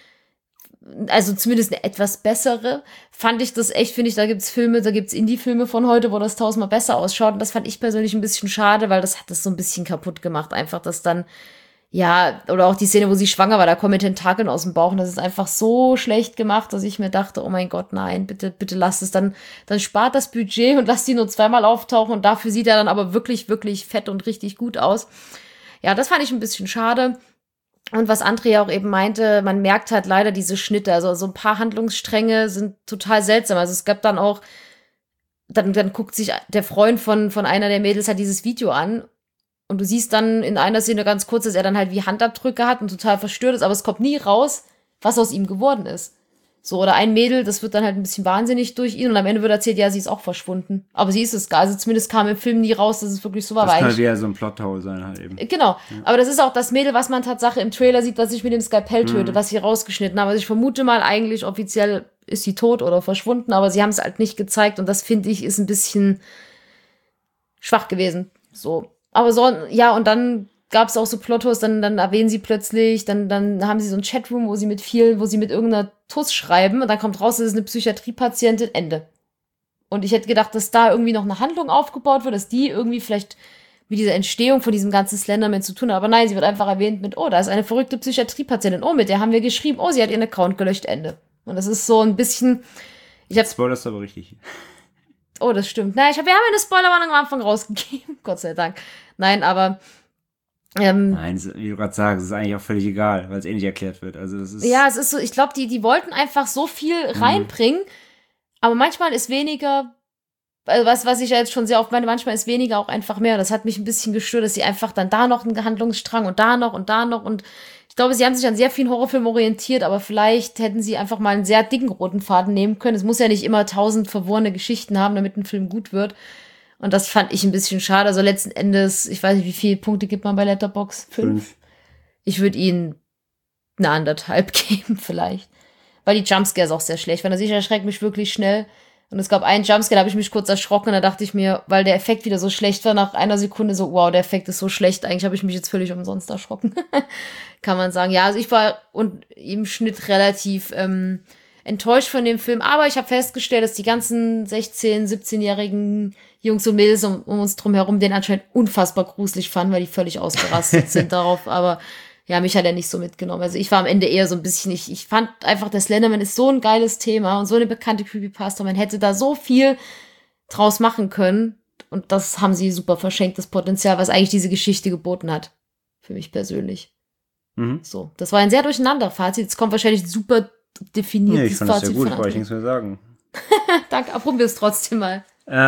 also zumindest eine etwas bessere, finde ich, da gibt's Indie-Filme von heute, wo das 1000-mal besser ausschaut. Und das fand ich persönlich ein bisschen schade, weil das hat das so ein bisschen kaputt gemacht. Einfach, dass dann, ja, oder auch die Szene, wo sie schwanger war, da kommen Tentakeln aus dem Bauch und das ist einfach so schlecht gemacht, dass ich mir dachte, oh mein Gott, nein, bitte, bitte lasst es. Dann spart das Budget und lasst die nur 2-mal auftauchen und dafür sieht er dann aber wirklich, wirklich fett und richtig gut aus. Ja, das fand ich ein bisschen schade. Und was Andrea auch eben meinte, man merkt halt leider diese Schnitte, also so ein paar Handlungsstränge sind total seltsam. Also es gab dann auch, dann guckt sich der Freund von einer der Mädels halt dieses Video an. Und du siehst dann in einer Szene ganz kurz, dass er dann halt wie Handabdrücke hat und total verstört ist, aber es kommt nie raus, was aus ihm geworden ist. So, oder ein Mädel, das wird dann halt ein bisschen wahnsinnig durch ihn und am Ende wird erzählt, ja, sie ist auch verschwunden. Aber sie ist es gar. Also zumindest kam im Film nie raus, dass es wirklich so war. Das kann halt wieder so ein Plothole sein halt eben. Genau. Ja. Aber das ist auch das Mädel, was man Tatsache im Trailer sieht, was sich mit dem Skalpell tötet, was sie rausgeschnitten haben. Also ich vermute mal, eigentlich offiziell ist sie tot oder verschwunden, aber sie haben es halt nicht gezeigt und das, finde ich, ist ein bisschen schwach gewesen. So. Aber so, ja, und dann gab es auch so Plottos, dann erwähnen sie plötzlich, dann haben sie so ein Chatroom, wo sie mit irgendeiner Tuss schreiben und dann kommt raus, das ist eine Psychiatriepatientin, Ende. Und ich hätte gedacht, dass da irgendwie noch eine Handlung aufgebaut wird, dass die irgendwie vielleicht mit dieser Entstehung von diesem ganzen Slenderman zu tun hat. Aber nein, sie wird einfach erwähnt mit, oh, da ist eine verrückte Psychiatriepatientin, oh, mit der haben wir geschrieben, oh, sie hat ihren Account gelöscht, Ende. Und das ist so ein bisschen, Spoilerst aber richtig. Oh, das stimmt. Wir haben ja eine Spoilerwarnung am Anfang rausgegeben, Gott sei Dank. Nein, aber nein, wie du gerade sagst, ist eigentlich auch völlig egal, weil es eh nicht erklärt wird. Also das ist ja, es ist so, ich glaube, die wollten einfach so viel reinbringen, aber manchmal ist weniger, also was ich ja jetzt schon sehr oft meine, manchmal ist weniger auch einfach mehr. Das hat mich ein bisschen gestört, dass sie einfach dann da noch einen Handlungsstrang und da noch und Ich glaube, sie haben sich an sehr vielen Horrorfilmen orientiert, aber vielleicht hätten sie einfach mal einen sehr dicken roten Faden nehmen können. Es muss ja nicht immer 1000 verworrene Geschichten haben, damit ein Film gut wird. Und das fand ich ein bisschen schade. Also letzten Endes, ich weiß nicht, wie viele Punkte gibt man bei Letterboxd? 5? Ich würde ihnen eine 1,5 geben vielleicht. Weil die Jumpscares auch sehr schlecht waren. Also ich erschrecke mich wirklich schnell. Und es gab einen Jumpscare, da habe ich mich kurz erschrocken. Und da dachte ich mir, weil der Effekt wieder so schlecht war, nach einer Sekunde so, wow, der Effekt ist so schlecht. Eigentlich habe ich mich jetzt völlig umsonst erschrocken. Kann man sagen. Ja, also ich war im Schnitt relativ enttäuscht von dem Film. Aber ich habe festgestellt, dass die ganzen 16-, 17-jährigen Jungs und Mädels um uns drum herum den anscheinend unfassbar gruselig fanden, weil die völlig ausgerastet sind darauf. Aber ja, mich hat er nicht so mitgenommen. Also ich war am Ende eher so ein bisschen, ich fand einfach, der Slenderman ist so ein geiles Thema und so eine bekannte Creepypasta. Man hätte da so viel draus machen können. Und das haben sie super verschenkt, das Potenzial, was eigentlich diese Geschichte geboten hat. Für mich persönlich. So, das war ein sehr durcheinander Fazit. Jetzt kommt wahrscheinlich super definiert. Nee, ich fand das sehr gut, wollte ich nichts mehr sagen. Danke, aber probier es trotzdem mal.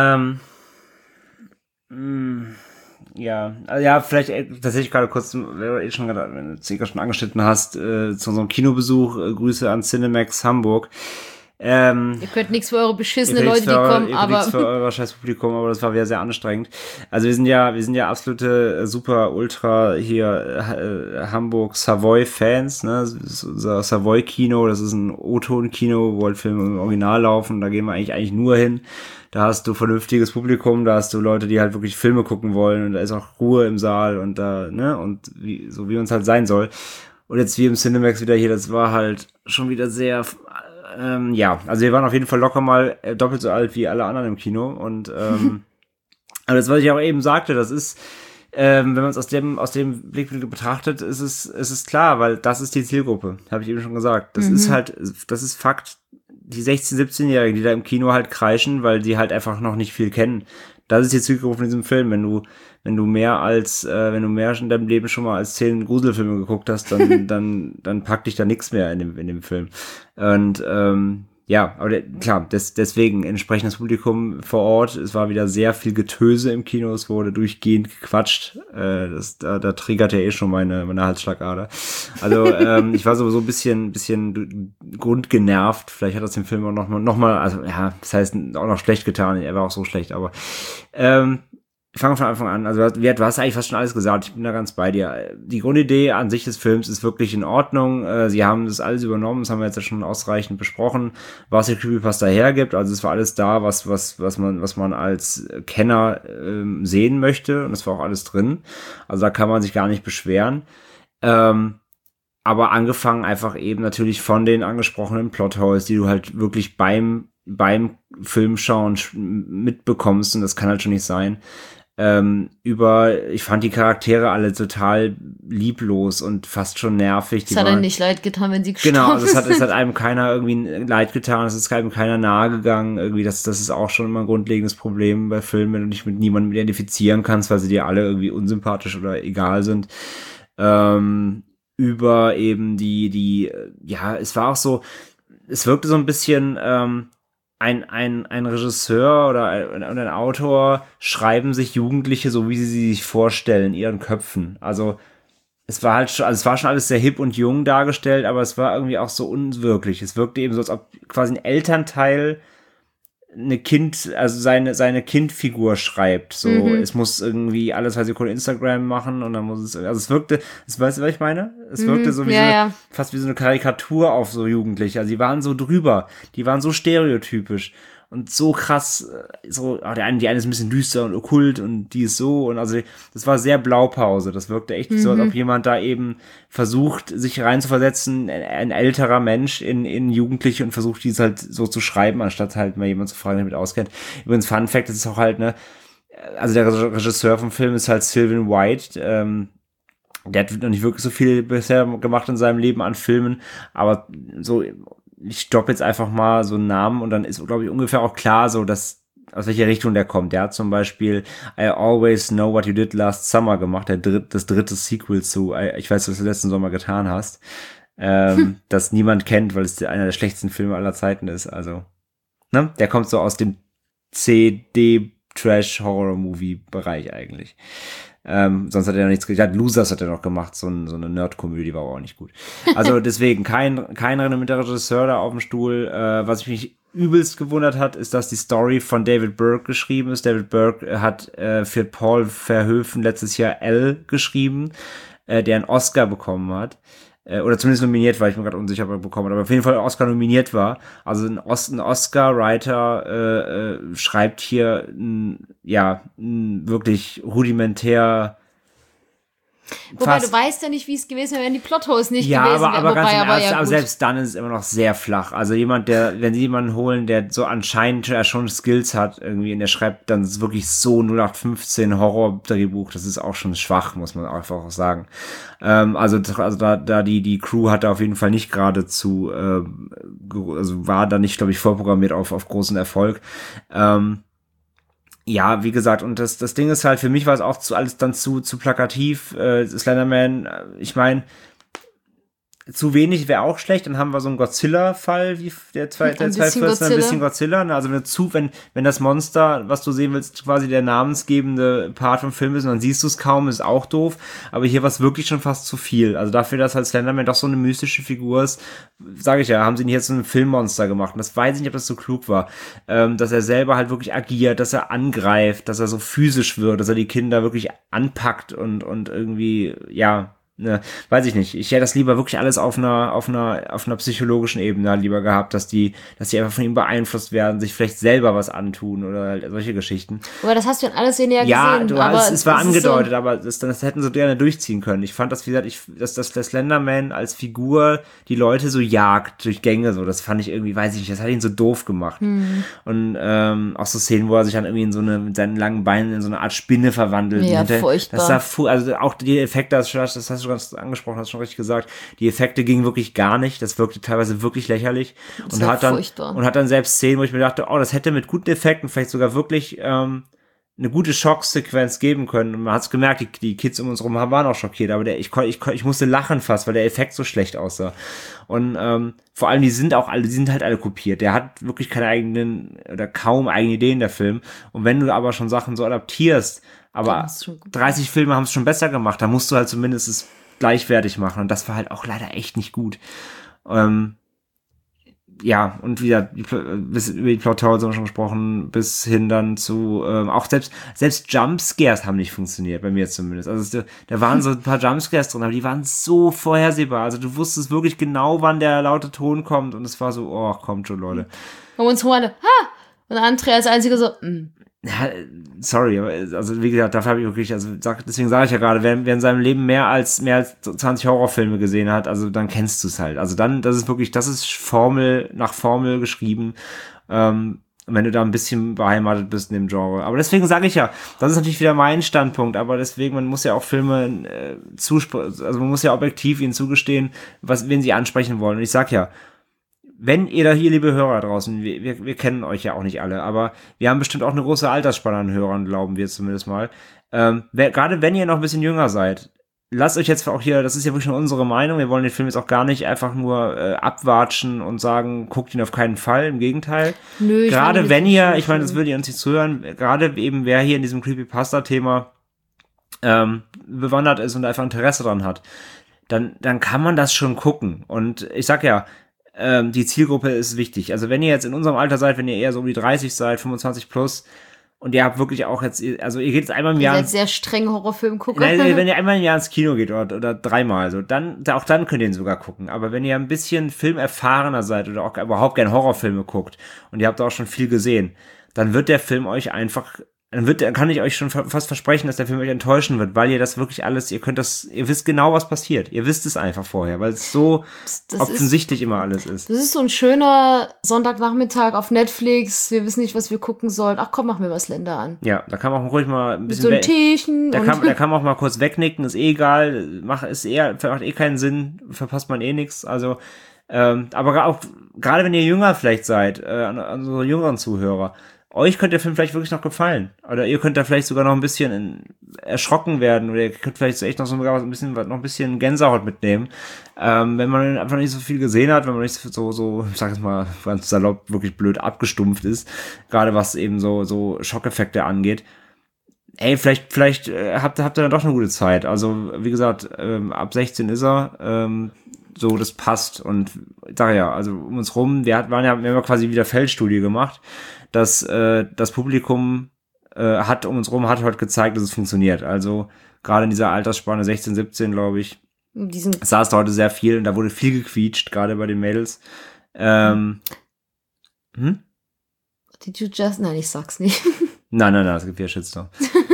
Ja, vielleicht tatsächlich gerade kurz, wenn du schon angeschnitten hast, zu unserem Kinobesuch, Grüße an Cinemax Hamburg. Ihr könnt nichts für eure beschissene Leute, die kommen, ihr aber nichts für euer scheiß Publikum, aber das war wieder sehr anstrengend. Also wir sind ja absolute super ultra hier Hamburg Savoy Fans, ne? Das ist unser Savoy Kino, das ist ein O-Ton Kino, wo halt Filme im Original laufen, da gehen wir eigentlich nur hin. Da hast du vernünftiges Publikum, da hast du Leute, die halt wirklich Filme gucken wollen und da ist auch Ruhe im Saal und da, ne, und so wie uns halt sein soll. Und jetzt wie im Cinemax wieder hier, das war halt schon wieder sehr, also wir waren auf jeden Fall locker mal doppelt so alt wie alle anderen im Kino und aber das, was ich auch eben sagte, das ist, wenn man es aus dem Blickwinkel betrachtet, ist es klar, weil das ist die Zielgruppe, habe ich eben schon gesagt. Das ist Fakt. Die 16-, 17-Jährigen, die da im Kino halt kreischen, weil die halt einfach noch nicht viel kennen. Das ist die Zielgruppe von diesem Film. Wenn du mehr in deinem Leben schon mal als 10 Gruselfilme geguckt hast, dann packt dich da nichts mehr in dem Film. Und ja, aber klar, deswegen entsprechendes Publikum vor Ort. Es war wieder sehr viel Getöse im Kino, es wurde durchgehend gequatscht. Da triggert ja schon meine Halsschlagader. Also ich war sowieso ein bisschen grundgenervt. Vielleicht hat das dem Film auch noch mal, also ja, das heißt auch noch schlecht getan. Er war auch so schlecht, aber fangen wir von Anfang an. Also du hast eigentlich fast schon alles gesagt. Ich bin da ganz bei dir. Die Grundidee an sich des Films ist wirklich in Ordnung. Sie haben das alles übernommen. Das haben wir jetzt ja schon ausreichend besprochen, was die Creepypasta hergibt. Also es war alles da, was man als Kenner sehen möchte. Und es war auch alles drin. Also da kann man sich gar nicht beschweren. Aber angefangen einfach eben natürlich von den angesprochenen Plotholes, die du halt wirklich beim Filmschauen mitbekommst. Und das kann halt schon nicht sein. Ich fand die Charaktere alle total lieblos und fast schon nervig. Es hat einem nicht leid getan, wenn sie gestorben sind. Genau, also es hat einem keiner irgendwie leid getan, es ist einem keiner nahe gegangen. Irgendwie, das ist auch schon immer ein grundlegendes Problem bei Filmen, wenn du dich mit niemandem identifizieren kannst, weil sie dir alle irgendwie unsympathisch oder egal sind. Über eben ja, es war auch so, es wirkte so ein bisschen, ein Regisseur oder ein Autor schreiben sich Jugendliche so, wie sie sich vorstellen, in ihren Köpfen. Also es war schon alles sehr hip und jung dargestellt, aber es war irgendwie auch so unwirklich. Es wirkte eben so, als ob quasi ein Elternteil seine Kindfigur schreibt. So, es muss irgendwie alle 2 Sekunden Instagram machen und dann muss es, also es wirkte, weißt du, was ich meine? Es wirkte so wie fast wie so eine Karikatur auf so Jugendliche. Also die waren so drüber, die waren so stereotypisch und so krass, so, die eine ist ein bisschen düster und okkult und die ist so und also das war sehr Blaupause. Das wirkte echt so, als ob jemand da eben versucht, sich reinzuversetzen, ein älterer Mensch in Jugendliche und versucht, dies halt so zu schreiben, anstatt halt mal jemand zu fragen, der damit auskennt. Übrigens, Fun Fact, das ist auch halt, ne, also der Regisseur vom Film ist halt Sylvan White, der hat noch nicht wirklich so viel bisher gemacht in seinem Leben an Filmen, aber so, ich stoppe jetzt einfach mal so einen Namen und dann ist, glaube ich, ungefähr auch klar, so dass aus welcher Richtung der kommt. Der hat zum Beispiel I Always Know What You Did Last Summer gemacht, das dritte Sequel zu ich weiß, was du letzten Sommer getan hast, das niemand kennt, weil es einer der schlechtesten Filme aller Zeiten ist. Also, ne? Der kommt so aus dem CD-Trash-Horror-Movie-Bereich eigentlich. Sonst hat er noch nichts gemacht. Losers hat er noch gemacht, so eine Nerd-Komödie war aber auch nicht gut. Also deswegen kein renommierter Regisseur da auf dem Stuhl. Was mich übelst gewundert hat, ist, dass die Story von David Burke geschrieben ist. David Burke hat für Paul Verhoeven letztes Jahr Elle geschrieben, der einen Oscar bekommen hat. Oder zumindest nominiert war, ich bin gerade unsicher, ob er bekommen hat, aber auf jeden Fall Oscar nominiert war. Also ein Oscar-Writer schreibt hier ein wirklich rudimentär. Wobei du weißt ja nicht, wie es gewesen wäre, wenn die Plotholes nicht gewesen wären. Aber selbst dann ist es immer noch sehr flach. Also wenn sie jemanden holen, der so anscheinend schon Skills hat irgendwie und der schreibt dann wirklich so 0815 Horror-Drehbuch, das ist auch schon schwach, muss man einfach auch sagen. Also da die Crew hatte auf jeden Fall nicht geradezu, also war da nicht, glaube ich, vorprogrammiert auf großen Erfolg. Ja, wie gesagt, und das Ding ist halt, für mich war es auch alles dann zu plakativ. Slenderman, ich meine, zu wenig wäre auch schlecht, dann haben wir so einen Godzilla-Fall, wie der 2014, ein bisschen Godzilla. Also wenn das Monster, was du sehen willst, quasi der namensgebende Part vom Film ist und dann siehst du es kaum, ist auch doof. Aber hier war es wirklich schon fast zu viel. Also dafür, dass halt Slenderman doch so eine mystische Figur ist, sage ich ja, haben sie nicht jetzt so ein Filmmonster gemacht. Und das weiß ich nicht, ob das so klug war. Dass er selber halt wirklich agiert, dass er angreift, dass er so physisch wird, dass er die Kinder wirklich anpackt und irgendwie, ja, ne, weiß ich nicht. Ich hätte das lieber wirklich alles auf einer psychologischen Ebene halt lieber gehabt, dass die einfach von ihm beeinflusst werden, sich vielleicht selber was antun oder halt solche Geschichten. Aber das hast du in aller Szene gesehen. Ja, es war angedeutet, so, aber das hätten sie gerne durchziehen können. Ich fand das, wie gesagt, dass der Slenderman als Figur die Leute so jagt durch Gänge, so, das fand ich irgendwie, weiß ich nicht, das hat ihn so doof gemacht. Und auch so Szenen, wo er sich dann irgendwie mit seinen langen Beinen in so eine Art Spinne verwandelt. Ja, furchtbar. Das sah also auch die Effekte, das hast du ganz angesprochen, hast schon richtig gesagt, die Effekte gingen wirklich gar nicht, das wirkte teilweise wirklich lächerlich und hat dann selbst Szenen, wo ich mir dachte, oh, das hätte mit guten Effekten vielleicht sogar wirklich eine gute Schocksequenz geben können und man hat's gemerkt, die Kids um uns rum waren auch schockiert, aber ich musste lachen fast, weil der Effekt so schlecht aussah und vor allem die sind halt alle kopiert, der hat wirklich keine eigenen oder kaum eigene Ideen, der Film, und wenn du aber schon Sachen so adaptierst, aber 30 Filme haben es schon besser gemacht, da musst du halt zumindest es gleichwertig machen und das war halt auch leider echt nicht gut. Ja, und wieder über die Plot-Holes haben wir schon gesprochen, bis hin dann zu auch selbst Jumpscares haben nicht funktioniert, bei mir zumindest. Also da waren so ein paar Jumpscares drin, aber die waren so vorhersehbar. Also du wusstest wirklich genau, wann der laute Ton kommt und es war so, oh, kommt schon, Leute. Und uns alle, ha! Und André als einziger so, Ja, sorry, aber also wie gesagt, dafür habe ich wirklich, deswegen sage ich ja gerade, wer in seinem Leben mehr als 20 Horrorfilme gesehen hat, also dann kennst du es halt. Also dann, das ist Formel nach Formel geschrieben, wenn du da ein bisschen beheimatet bist in dem Genre. Aber deswegen sage ich ja, das ist natürlich wieder mein Standpunkt, aber deswegen, man muss ja auch Filme also man muss ja objektiv ihnen zugestehen, wen sie ansprechen wollen. Und ich sag ja, wenn ihr da hier, liebe Hörer draußen, wir kennen euch ja auch nicht alle, aber wir haben bestimmt auch eine große Altersspanne an Hörern, glauben wir zumindest mal. Gerade wenn ihr noch ein bisschen jünger seid, lasst euch jetzt auch hier, das ist ja wirklich nur unsere Meinung, wir wollen den Film jetzt auch gar nicht einfach nur abwatschen und sagen, guckt ihn auf keinen Fall, im Gegenteil. Nö, gerade wenn ihr, ich meine, das würde ihr uns nicht zuhören, gerade eben wer hier in diesem Creepypasta-Thema bewandert ist und einfach Interesse dran hat, dann kann man das schon gucken. Und ich sag ja, die Zielgruppe ist wichtig. Also wenn ihr jetzt in unserem Alter seid, wenn ihr eher so um die 30 seid, 25 plus, und ihr habt wirklich auch jetzt, also ihr geht jetzt einmal im Jahr... Ihr seid sehr streng Horrorfilm-Gucker. Nein, wenn ihr einmal im Jahr ins Kino geht oder dreimal, so, auch dann könnt ihr ihn sogar gucken. Aber wenn ihr ein bisschen filmerfahrener seid oder auch überhaupt gerne Horrorfilme guckt und ihr habt auch schon viel gesehen, dann wird der Film euch einfach... Dann kann ich euch schon fast versprechen, dass der Film euch enttäuschen wird, weil ihr das wirklich alles, ihr wisst genau, was passiert. Ihr wisst es einfach vorher, weil es so offensichtlich immer alles ist. Das ist so ein schöner Sonntagnachmittag auf Netflix. Wir wissen nicht, was wir gucken sollen. Ach komm, machen wir mal Slender an. Ja, da kann man auch ruhig mal ein bisschen... So ein Teechen. Da kann man auch mal kurz wegnicken, ist eh egal. Macht eh keinen Sinn, verpasst man eh nichts. Also, aber auch, gerade wenn ihr jünger vielleicht seid, an unsere jüngeren Zuhörer, euch könnte der Film vielleicht wirklich noch gefallen. Oder ihr könnt da vielleicht sogar noch ein bisschen erschrocken werden. Oder ihr könnt vielleicht echt noch ein bisschen Gänsehaut mitnehmen. Wenn man einfach nicht so viel gesehen hat, wenn man nicht so, ich sag jetzt mal, ganz salopp, wirklich blöd abgestumpft ist. Gerade was eben so Schockeffekte angeht. vielleicht habt ihr dann doch eine gute Zeit. Also, wie gesagt, ab 16 ist er, so, das passt. Und ich sage ja, also um uns rum, wir haben ja quasi wieder Feldstudie gemacht, dass das Publikum hat heute gezeigt, dass es funktioniert. Also gerade in dieser Altersspanne 16, 17, glaube ich, saß da heute sehr viel und da wurde viel gequietscht, gerade bei den Mädels. Did you just? Nein, ich sag's nicht. Nein, es gibt ja Shitstorm.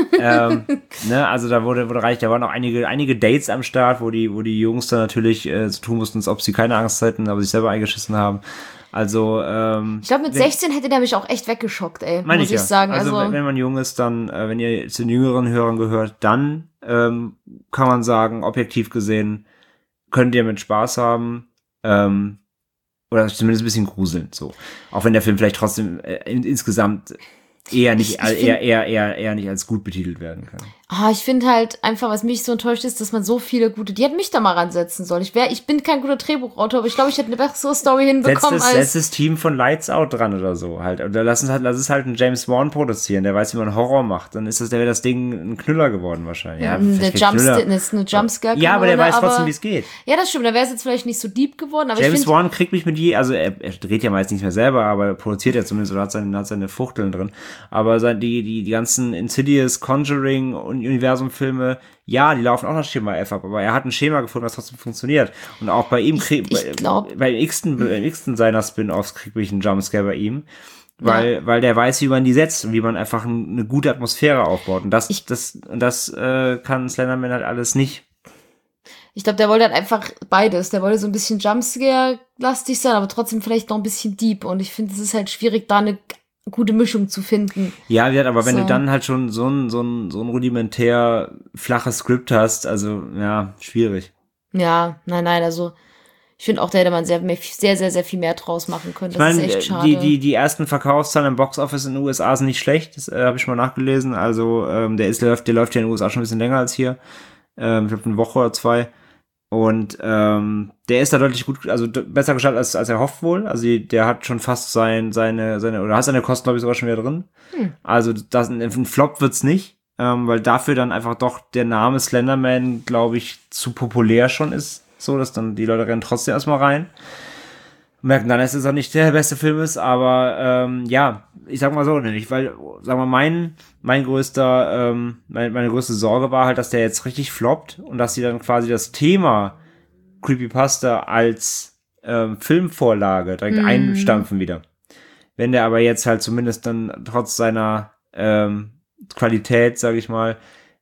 Also da da waren auch einige Dates am Start, wo die Jungs dann natürlich so tun mussten, als ob sie keine Angst hätten, aber sich selber eingeschissen haben. Also, ich glaube, mit 16 hätte der mich auch echt weggeschockt, muss ich sagen. Also wenn man jung ist, dann, wenn ihr zu den jüngeren Hörern gehört, dann kann man sagen, objektiv gesehen, könnt ihr mit Spaß haben, oder zumindest ein bisschen gruseln, so. Auch wenn der Film vielleicht trotzdem insgesamt eher nicht als gut betitelt werden kann. Ich finde halt einfach, was mich so enttäuscht ist, dass man so viele gute, die hätten mich da mal ransetzen sollen. Ich bin kein guter Drehbuchautor, aber ich glaube, ich hätte eine bessere Story hinbekommen. Setz das Team von Lights Out dran oder so halt. Oder lass es halt einen James Wan produzieren, der weiß, wie man Horror macht. Dann wäre das Ding ein Knüller geworden wahrscheinlich. Ja, ist eine Jumpscare. Ja, aber der weiß trotzdem, wie es geht. Ja, das stimmt. Da wäre es jetzt vielleicht nicht so deep geworden. Aber James Wan kriegt mich also er dreht ja meist nicht mehr selber, aber er produziert ja zumindest oder hat seine Fuchteln drin. Aber die ganzen Insidious, Conjuring und Universum-Filme, ja, die laufen auch nach Schema F ab, aber er hat ein Schema gefunden, das trotzdem funktioniert. Und auch bei ihm beim x-ten seiner Spin-Offs kriege ich einen Jumpscare bei ihm, weil der weiß, wie man die setzt und wie man einfach eine gute Atmosphäre aufbaut. Und das kann Slenderman halt alles nicht. Ich glaube, der wollte halt einfach beides. Der wollte so ein bisschen Jumpscare-lastig sein, aber trotzdem vielleicht noch ein bisschen deep. Und ich finde, es ist halt schwierig, da eine gute Mischung zu finden. Ja, aber wenn du dann halt schon so ein rudimentär flaches Skript hast, also, ja, schwierig. Ja, nein, also, ich finde auch, da hätte man sehr, sehr, sehr viel mehr draus machen können. Das ist echt schade. Die ersten Verkaufszahlen im Boxoffice in den USA sind nicht schlecht, das habe ich schon mal nachgelesen, also, der läuft ja in den USA schon ein bisschen länger als hier, ich glaube eine Woche oder 2. Und der ist da deutlich gut, also besser gestaltet als er hofft wohl. Also der hat schon fast oder hat seine Kosten, glaube ich, sogar schon wieder drin. Also ein Flop wird's nicht, weil dafür dann einfach doch der Name Slenderman, glaube ich, zu populär schon ist. So, dass dann die Leute rennen trotzdem erstmal rein. Merken dann, dass es auch nicht der beste Film ist, aber ich sag mal so, nämlich, weil, sagen wir, meine größte Sorge war halt, dass der jetzt richtig floppt und dass sie dann quasi das Thema Creepypasta als Filmvorlage direkt einstampfen wieder. Wenn der aber jetzt halt zumindest dann trotz seiner Qualität, sage ich mal,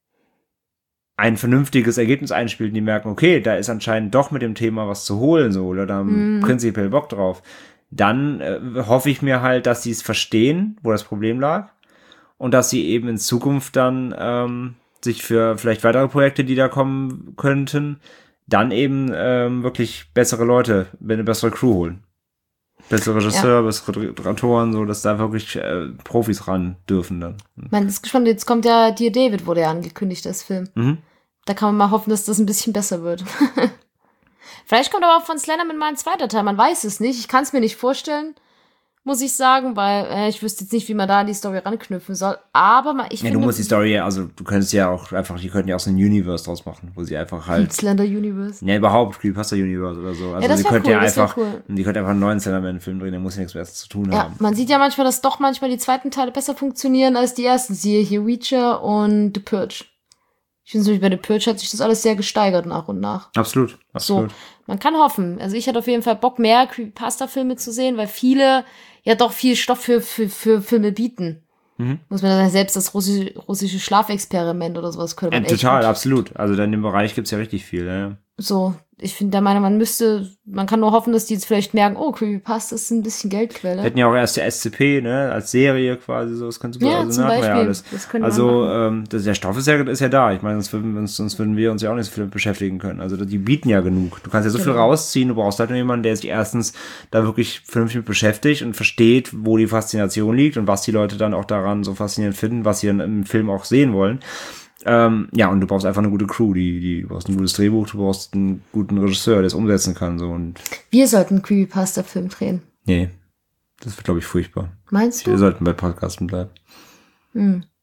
ein vernünftiges Ergebnis einspielt und die merken, okay, da ist anscheinend doch mit dem Thema was zu holen, so, oder da haben prinzipiell Bock drauf, dann hoffe ich mir halt, dass sie es verstehen, wo das Problem lag und dass sie eben in Zukunft dann sich für vielleicht weitere Projekte, die da kommen könnten, dann eben wirklich bessere Leute, eine bessere Crew holen. Bessere Regisseur, bessere Autoren, so, dass da wirklich Profis ran dürfen dann. Man ist gespannt, jetzt kommt ja Dear David, wurde ja angekündigt, das Film. Da kann man mal hoffen, dass das ein bisschen besser wird. Vielleicht kommt aber auch von Slenderman mal ein zweiter Teil, man weiß es nicht. Ich kann es mir nicht vorstellen, muss ich sagen, weil ich wüsste jetzt nicht, wie man da an die Story ranknüpfen soll. Aber ich finde... Du musst die Story, also du könntest ja auch einfach, die könnten ja auch so ein Universe draus machen, wo sie einfach halt... Slender Universe? Ja, überhaupt, Creepypasta Universe oder so. Also sie könnten ja einfach, die könnten einfach einen neuen Slenderman-Film drehen, der muss ja nichts mehr zu tun haben. Man sieht ja manchmal, dass doch manchmal die zweiten Teile besser funktionieren als die ersten. Siehe hier Reacher und The Purge. Ich finde bei The Purge hat sich das alles sehr gesteigert nach und nach. Absolut. So, man kann hoffen. Also ich hatte auf jeden Fall Bock, mehr Creepypasta-Filme zu sehen, weil viele ja doch viel Stoff für Filme bieten. Muss man dann selbst das russische Schlafexperiment oder sowas könnte man echt total, absolut. Also in dem Bereich gibt's ja richtig viel, ja. So, ich finde der Meinung, man kann nur hoffen, dass die jetzt vielleicht merken, oh, Creepypasta ist ein bisschen Geldquelle. Hätten ja auch erst der SCP, ne, als Serie quasi so, das könnte ja, zum Beispiel. Ja alles. Der Stoff ist ja da. Ich meine, sonst würden wir uns ja auch nicht so viel beschäftigen können. Also die bieten ja genug. Du kannst ja so viel rausziehen, du brauchst halt nur jemanden, der sich erstens da wirklich vernünftig mit beschäftigt und versteht, wo die Faszination liegt und was die Leute dann auch daran so faszinierend finden, was sie dann im Film auch sehen wollen. Und du brauchst einfach eine gute Crew, du brauchst ein gutes Drehbuch, du brauchst einen guten Regisseur, der es umsetzen kann, so, und. Wir sollten einen Creepypasta-Film drehen. Nee. Das wird, glaube ich, furchtbar. Meinst du? Wir sollten bei Podcasten bleiben.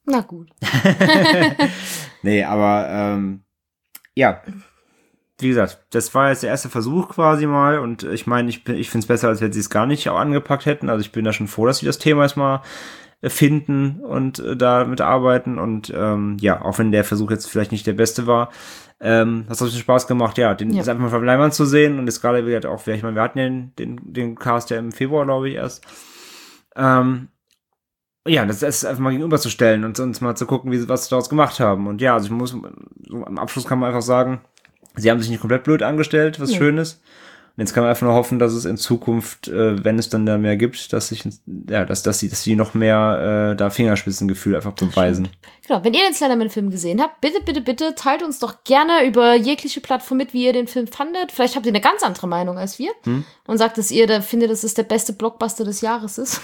Na gut. Nee, aber ja, wie gesagt, das war jetzt der erste Versuch quasi mal und ich meine, ich finde es besser, als wenn sie es gar nicht auch angepackt hätten. Also ich bin da schon froh, dass sie das Thema erstmal finden und damit arbeiten und ja, auch wenn der Versuch jetzt vielleicht nicht der beste war, hat es ein bisschen Spaß gemacht, ja, den ist einfach mal vom Leinwand zu sehen und jetzt gerade wieder auch, ich meine, wir hatten ja den Cast ja im Februar, glaube ich, erst. Ja, das ist einfach mal gegenüberzustellen und uns mal zu gucken, was sie daraus gemacht haben. Und ja, also ich muss, so am Abschluss kann man einfach sagen, sie haben sich nicht komplett blöd angestellt, was schön ist. Und jetzt kann man einfach nur hoffen, dass es in Zukunft, wenn es dann da mehr gibt, dass sie noch mehr da Fingerspitzengefühl einfach beweisen. Genau, wenn ihr den Slenderman-Film gesehen habt, bitte teilt uns doch gerne über jegliche Plattform mit, wie ihr den Film fandet. Vielleicht habt ihr eine ganz andere Meinung als wir und sagt, dass ihr da findet, dass es der beste Blockbuster des Jahres ist.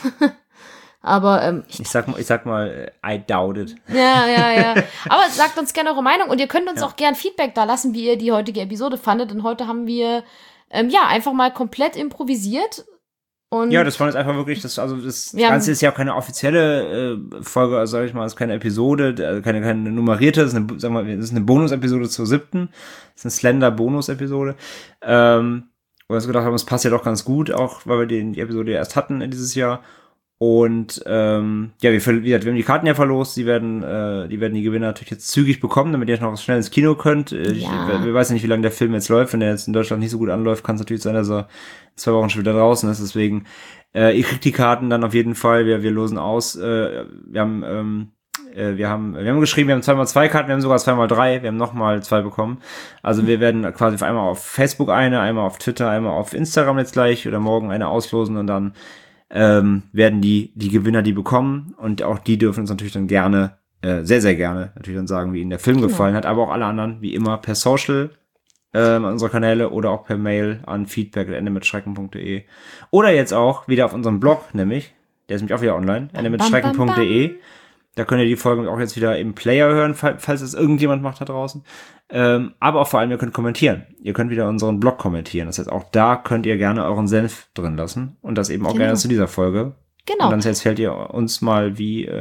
Aber ich sag mal, I doubt it. Ja. Aber sagt uns gerne eure Meinung und ihr könnt uns auch gern Feedback da lassen, wie ihr die heutige Episode fandet. Denn heute haben wir einfach mal komplett improvisiert. Und ja, das war jetzt einfach wirklich, das Ganze ist ja auch keine offizielle Folge, also sag ich mal, es ist keine Episode, keine nummerierte, das ist eine Bonus-Episode zur 7. Das ist eine Slender-Bonus-Episode. Wo wir uns gedacht haben, es passt ja doch ganz gut, auch weil wir die Episode ja erst hatten dieses Jahr. Und wir haben die Karten ja verlost, die werden die Gewinner natürlich jetzt zügig bekommen, damit ihr noch schnell ins Kino könnt. Wir weiß ja nicht, wie lange der Film jetzt läuft. Wenn der jetzt in Deutschland nicht so gut anläuft, kann es natürlich sein, dass er 2 Wochen schon wieder draußen ist. Deswegen, ihr kriegt die Karten dann auf jeden Fall. Wir losen aus. Wir haben geschrieben, wir haben 2x2 Karten, wir haben sogar 2x3, wir haben nochmal 2 bekommen. Also wir werden quasi einmal auf Facebook einmal auf Twitter, einmal auf Instagram jetzt gleich oder morgen eine auslosen und dann werden die Gewinner die bekommen und auch die dürfen uns natürlich dann gerne, sehr, sehr gerne natürlich dann sagen, wie ihnen der Film gefallen hat, aber auch alle anderen, wie immer, per Social an unsere Kanäle oder auch per Mail an feedback@endemitschrecken.de oder jetzt auch wieder auf unserem Blog, nämlich, der ist nämlich auch wieder online, endemitschrecken.de. Da könnt ihr die Folgen auch jetzt wieder im Player hören, falls es irgendjemand macht da draußen. Aber auch vor allem, ihr könnt kommentieren. Ihr könnt wieder unseren Blog kommentieren. Das heißt, auch da könnt ihr gerne euren Senf drin lassen. Und das eben auch gerne zu dieser Folge. Genau. Und dann erzählt ihr uns mal,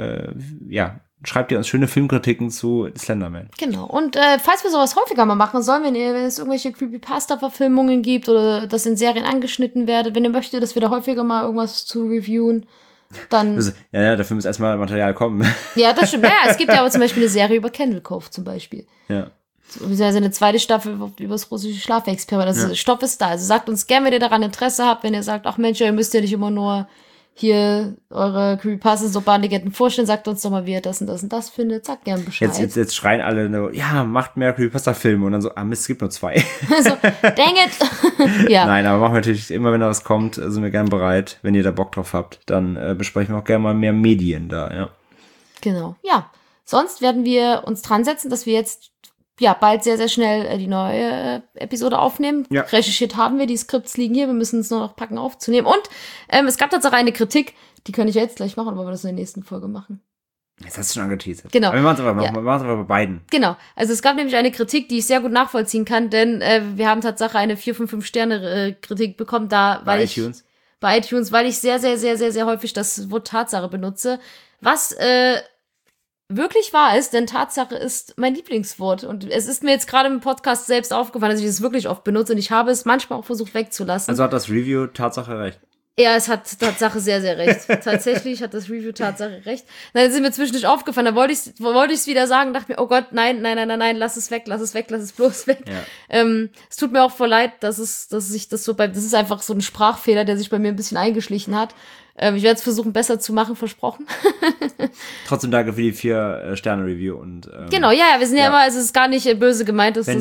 schreibt ihr uns schöne Filmkritiken zu Slenderman. Genau. Und falls wir sowas häufiger mal machen sollen, wenn es irgendwelche Creepypasta-Verfilmungen gibt oder das in Serien angeschnitten werde, wenn ihr möchtet, dass wir da häufiger mal irgendwas zu reviewen, dann... Ja, dafür muss erstmal Material kommen. Ja, das stimmt. Ja, es gibt ja aber zum Beispiel eine Serie über Candle Cove zum Beispiel. Ja. Also eine zweite Staffel über das russische Schlafexperiment. Also Stoff ist da. Also sagt uns gerne, wenn ihr daran Interesse habt, wenn ihr sagt, ach Mensch, ihr müsst ja nicht immer nur hier eure Creepypastas so Bandlegetten vorstellen, sagt uns doch mal, wie ihr das und das und das findet. Sagt gerne Bescheid. Jetzt schreien alle nur, ja, macht mehr Creepypasta-Filme und dann so, Mist, es gibt nur 2. Also, dang it! Ja. Nein, aber machen wir natürlich immer, wenn da was kommt, sind wir gern bereit. Wenn ihr da Bock drauf habt, dann besprechen wir auch gerne mal mehr Medien da, ja. Genau, ja. Sonst werden wir uns dran setzen, dass wir jetzt bald sehr, sehr schnell die neue Episode aufnehmen. Ja. Recherchiert haben wir, die Skripts liegen hier, wir müssen es nur noch packen aufzunehmen. Und es gab tatsächlich eine Kritik, die kann ich jetzt gleich machen, weil wir das in der nächsten Folge machen. Jetzt hast du schon angeteasert. Genau. Aber wir machen es aber bei beiden. Genau. Also es gab nämlich eine Kritik, die ich sehr gut nachvollziehen kann, denn wir haben tatsächlich eine 4 von 5 Sterne Kritik bekommen, bei iTunes, weil ich sehr, sehr, sehr, sehr, sehr häufig das Wort Tatsache benutze. Was wirklich wahr ist, denn Tatsache ist mein Lieblingswort. Und es ist mir jetzt gerade im Podcast selbst aufgefallen, dass ich es wirklich oft benutze und ich habe es manchmal auch versucht wegzulassen. Also hat das Review Tatsache recht? Ja, es hat Tatsache sehr, sehr recht. Tatsächlich hat das Review Tatsache recht. Dann sind mir zwischendurch aufgefallen, da wollte ich es wieder sagen, dachte mir, oh Gott, nein, lass es weg, lass es bloß weg. Ja. Es tut mir auch voll leid, das ist einfach so ein Sprachfehler, der sich bei mir ein bisschen eingeschlichen hat. Ich werde es versuchen, besser zu machen, versprochen. Trotzdem danke für die 4-Sterne-Review. Und genau, ja, wir sind ja immer, es ist gar nicht böse gemeint. Wenn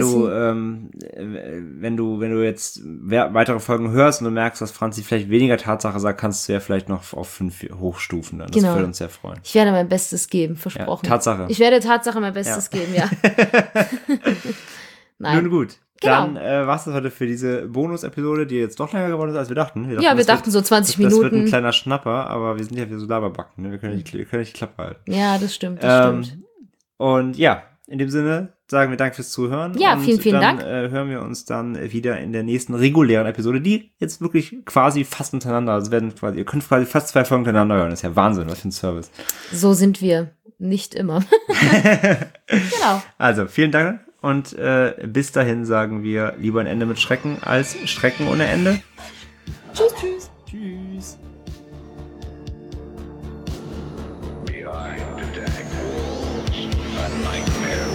du jetzt weitere Folgen hörst und du merkst, dass Franzi vielleicht weniger Tatsache sagt, kannst du ja vielleicht noch auf 5 hochstufen. Dann. Das würde uns sehr freuen. Ich werde mein Bestes geben, versprochen. Ja, Tatsache. Ich werde Tatsache mein Bestes geben, ja. Nein. Nun gut. Genau. Dann war es das heute für diese Bonus-Episode, die jetzt doch länger geworden ist, als wir dachten. Wir dachten so 20 Minuten. Das wird ein kleiner Schnapper, aber wir sind ja wieder so Laberbacken. Ne? Wir können nicht die Klappe halten. Ja, das stimmt. Und ja, in dem Sinne sagen wir Danke fürs Zuhören. Ja, vielen Dank. Dann hören wir uns dann wieder in der nächsten regulären Episode, die jetzt wirklich quasi fast hintereinander, ihr könnt quasi fast 2 Folgen hintereinander hören. Das ist ja Wahnsinn, was für ein Service. So sind wir. nicht immer. Genau. Also, vielen Dank und bis dahin sagen wir lieber ein Ende mit Schrecken als Schrecken ohne Ende. Tschüss, tschüss. Tschüss. Behind the deck, a nightmare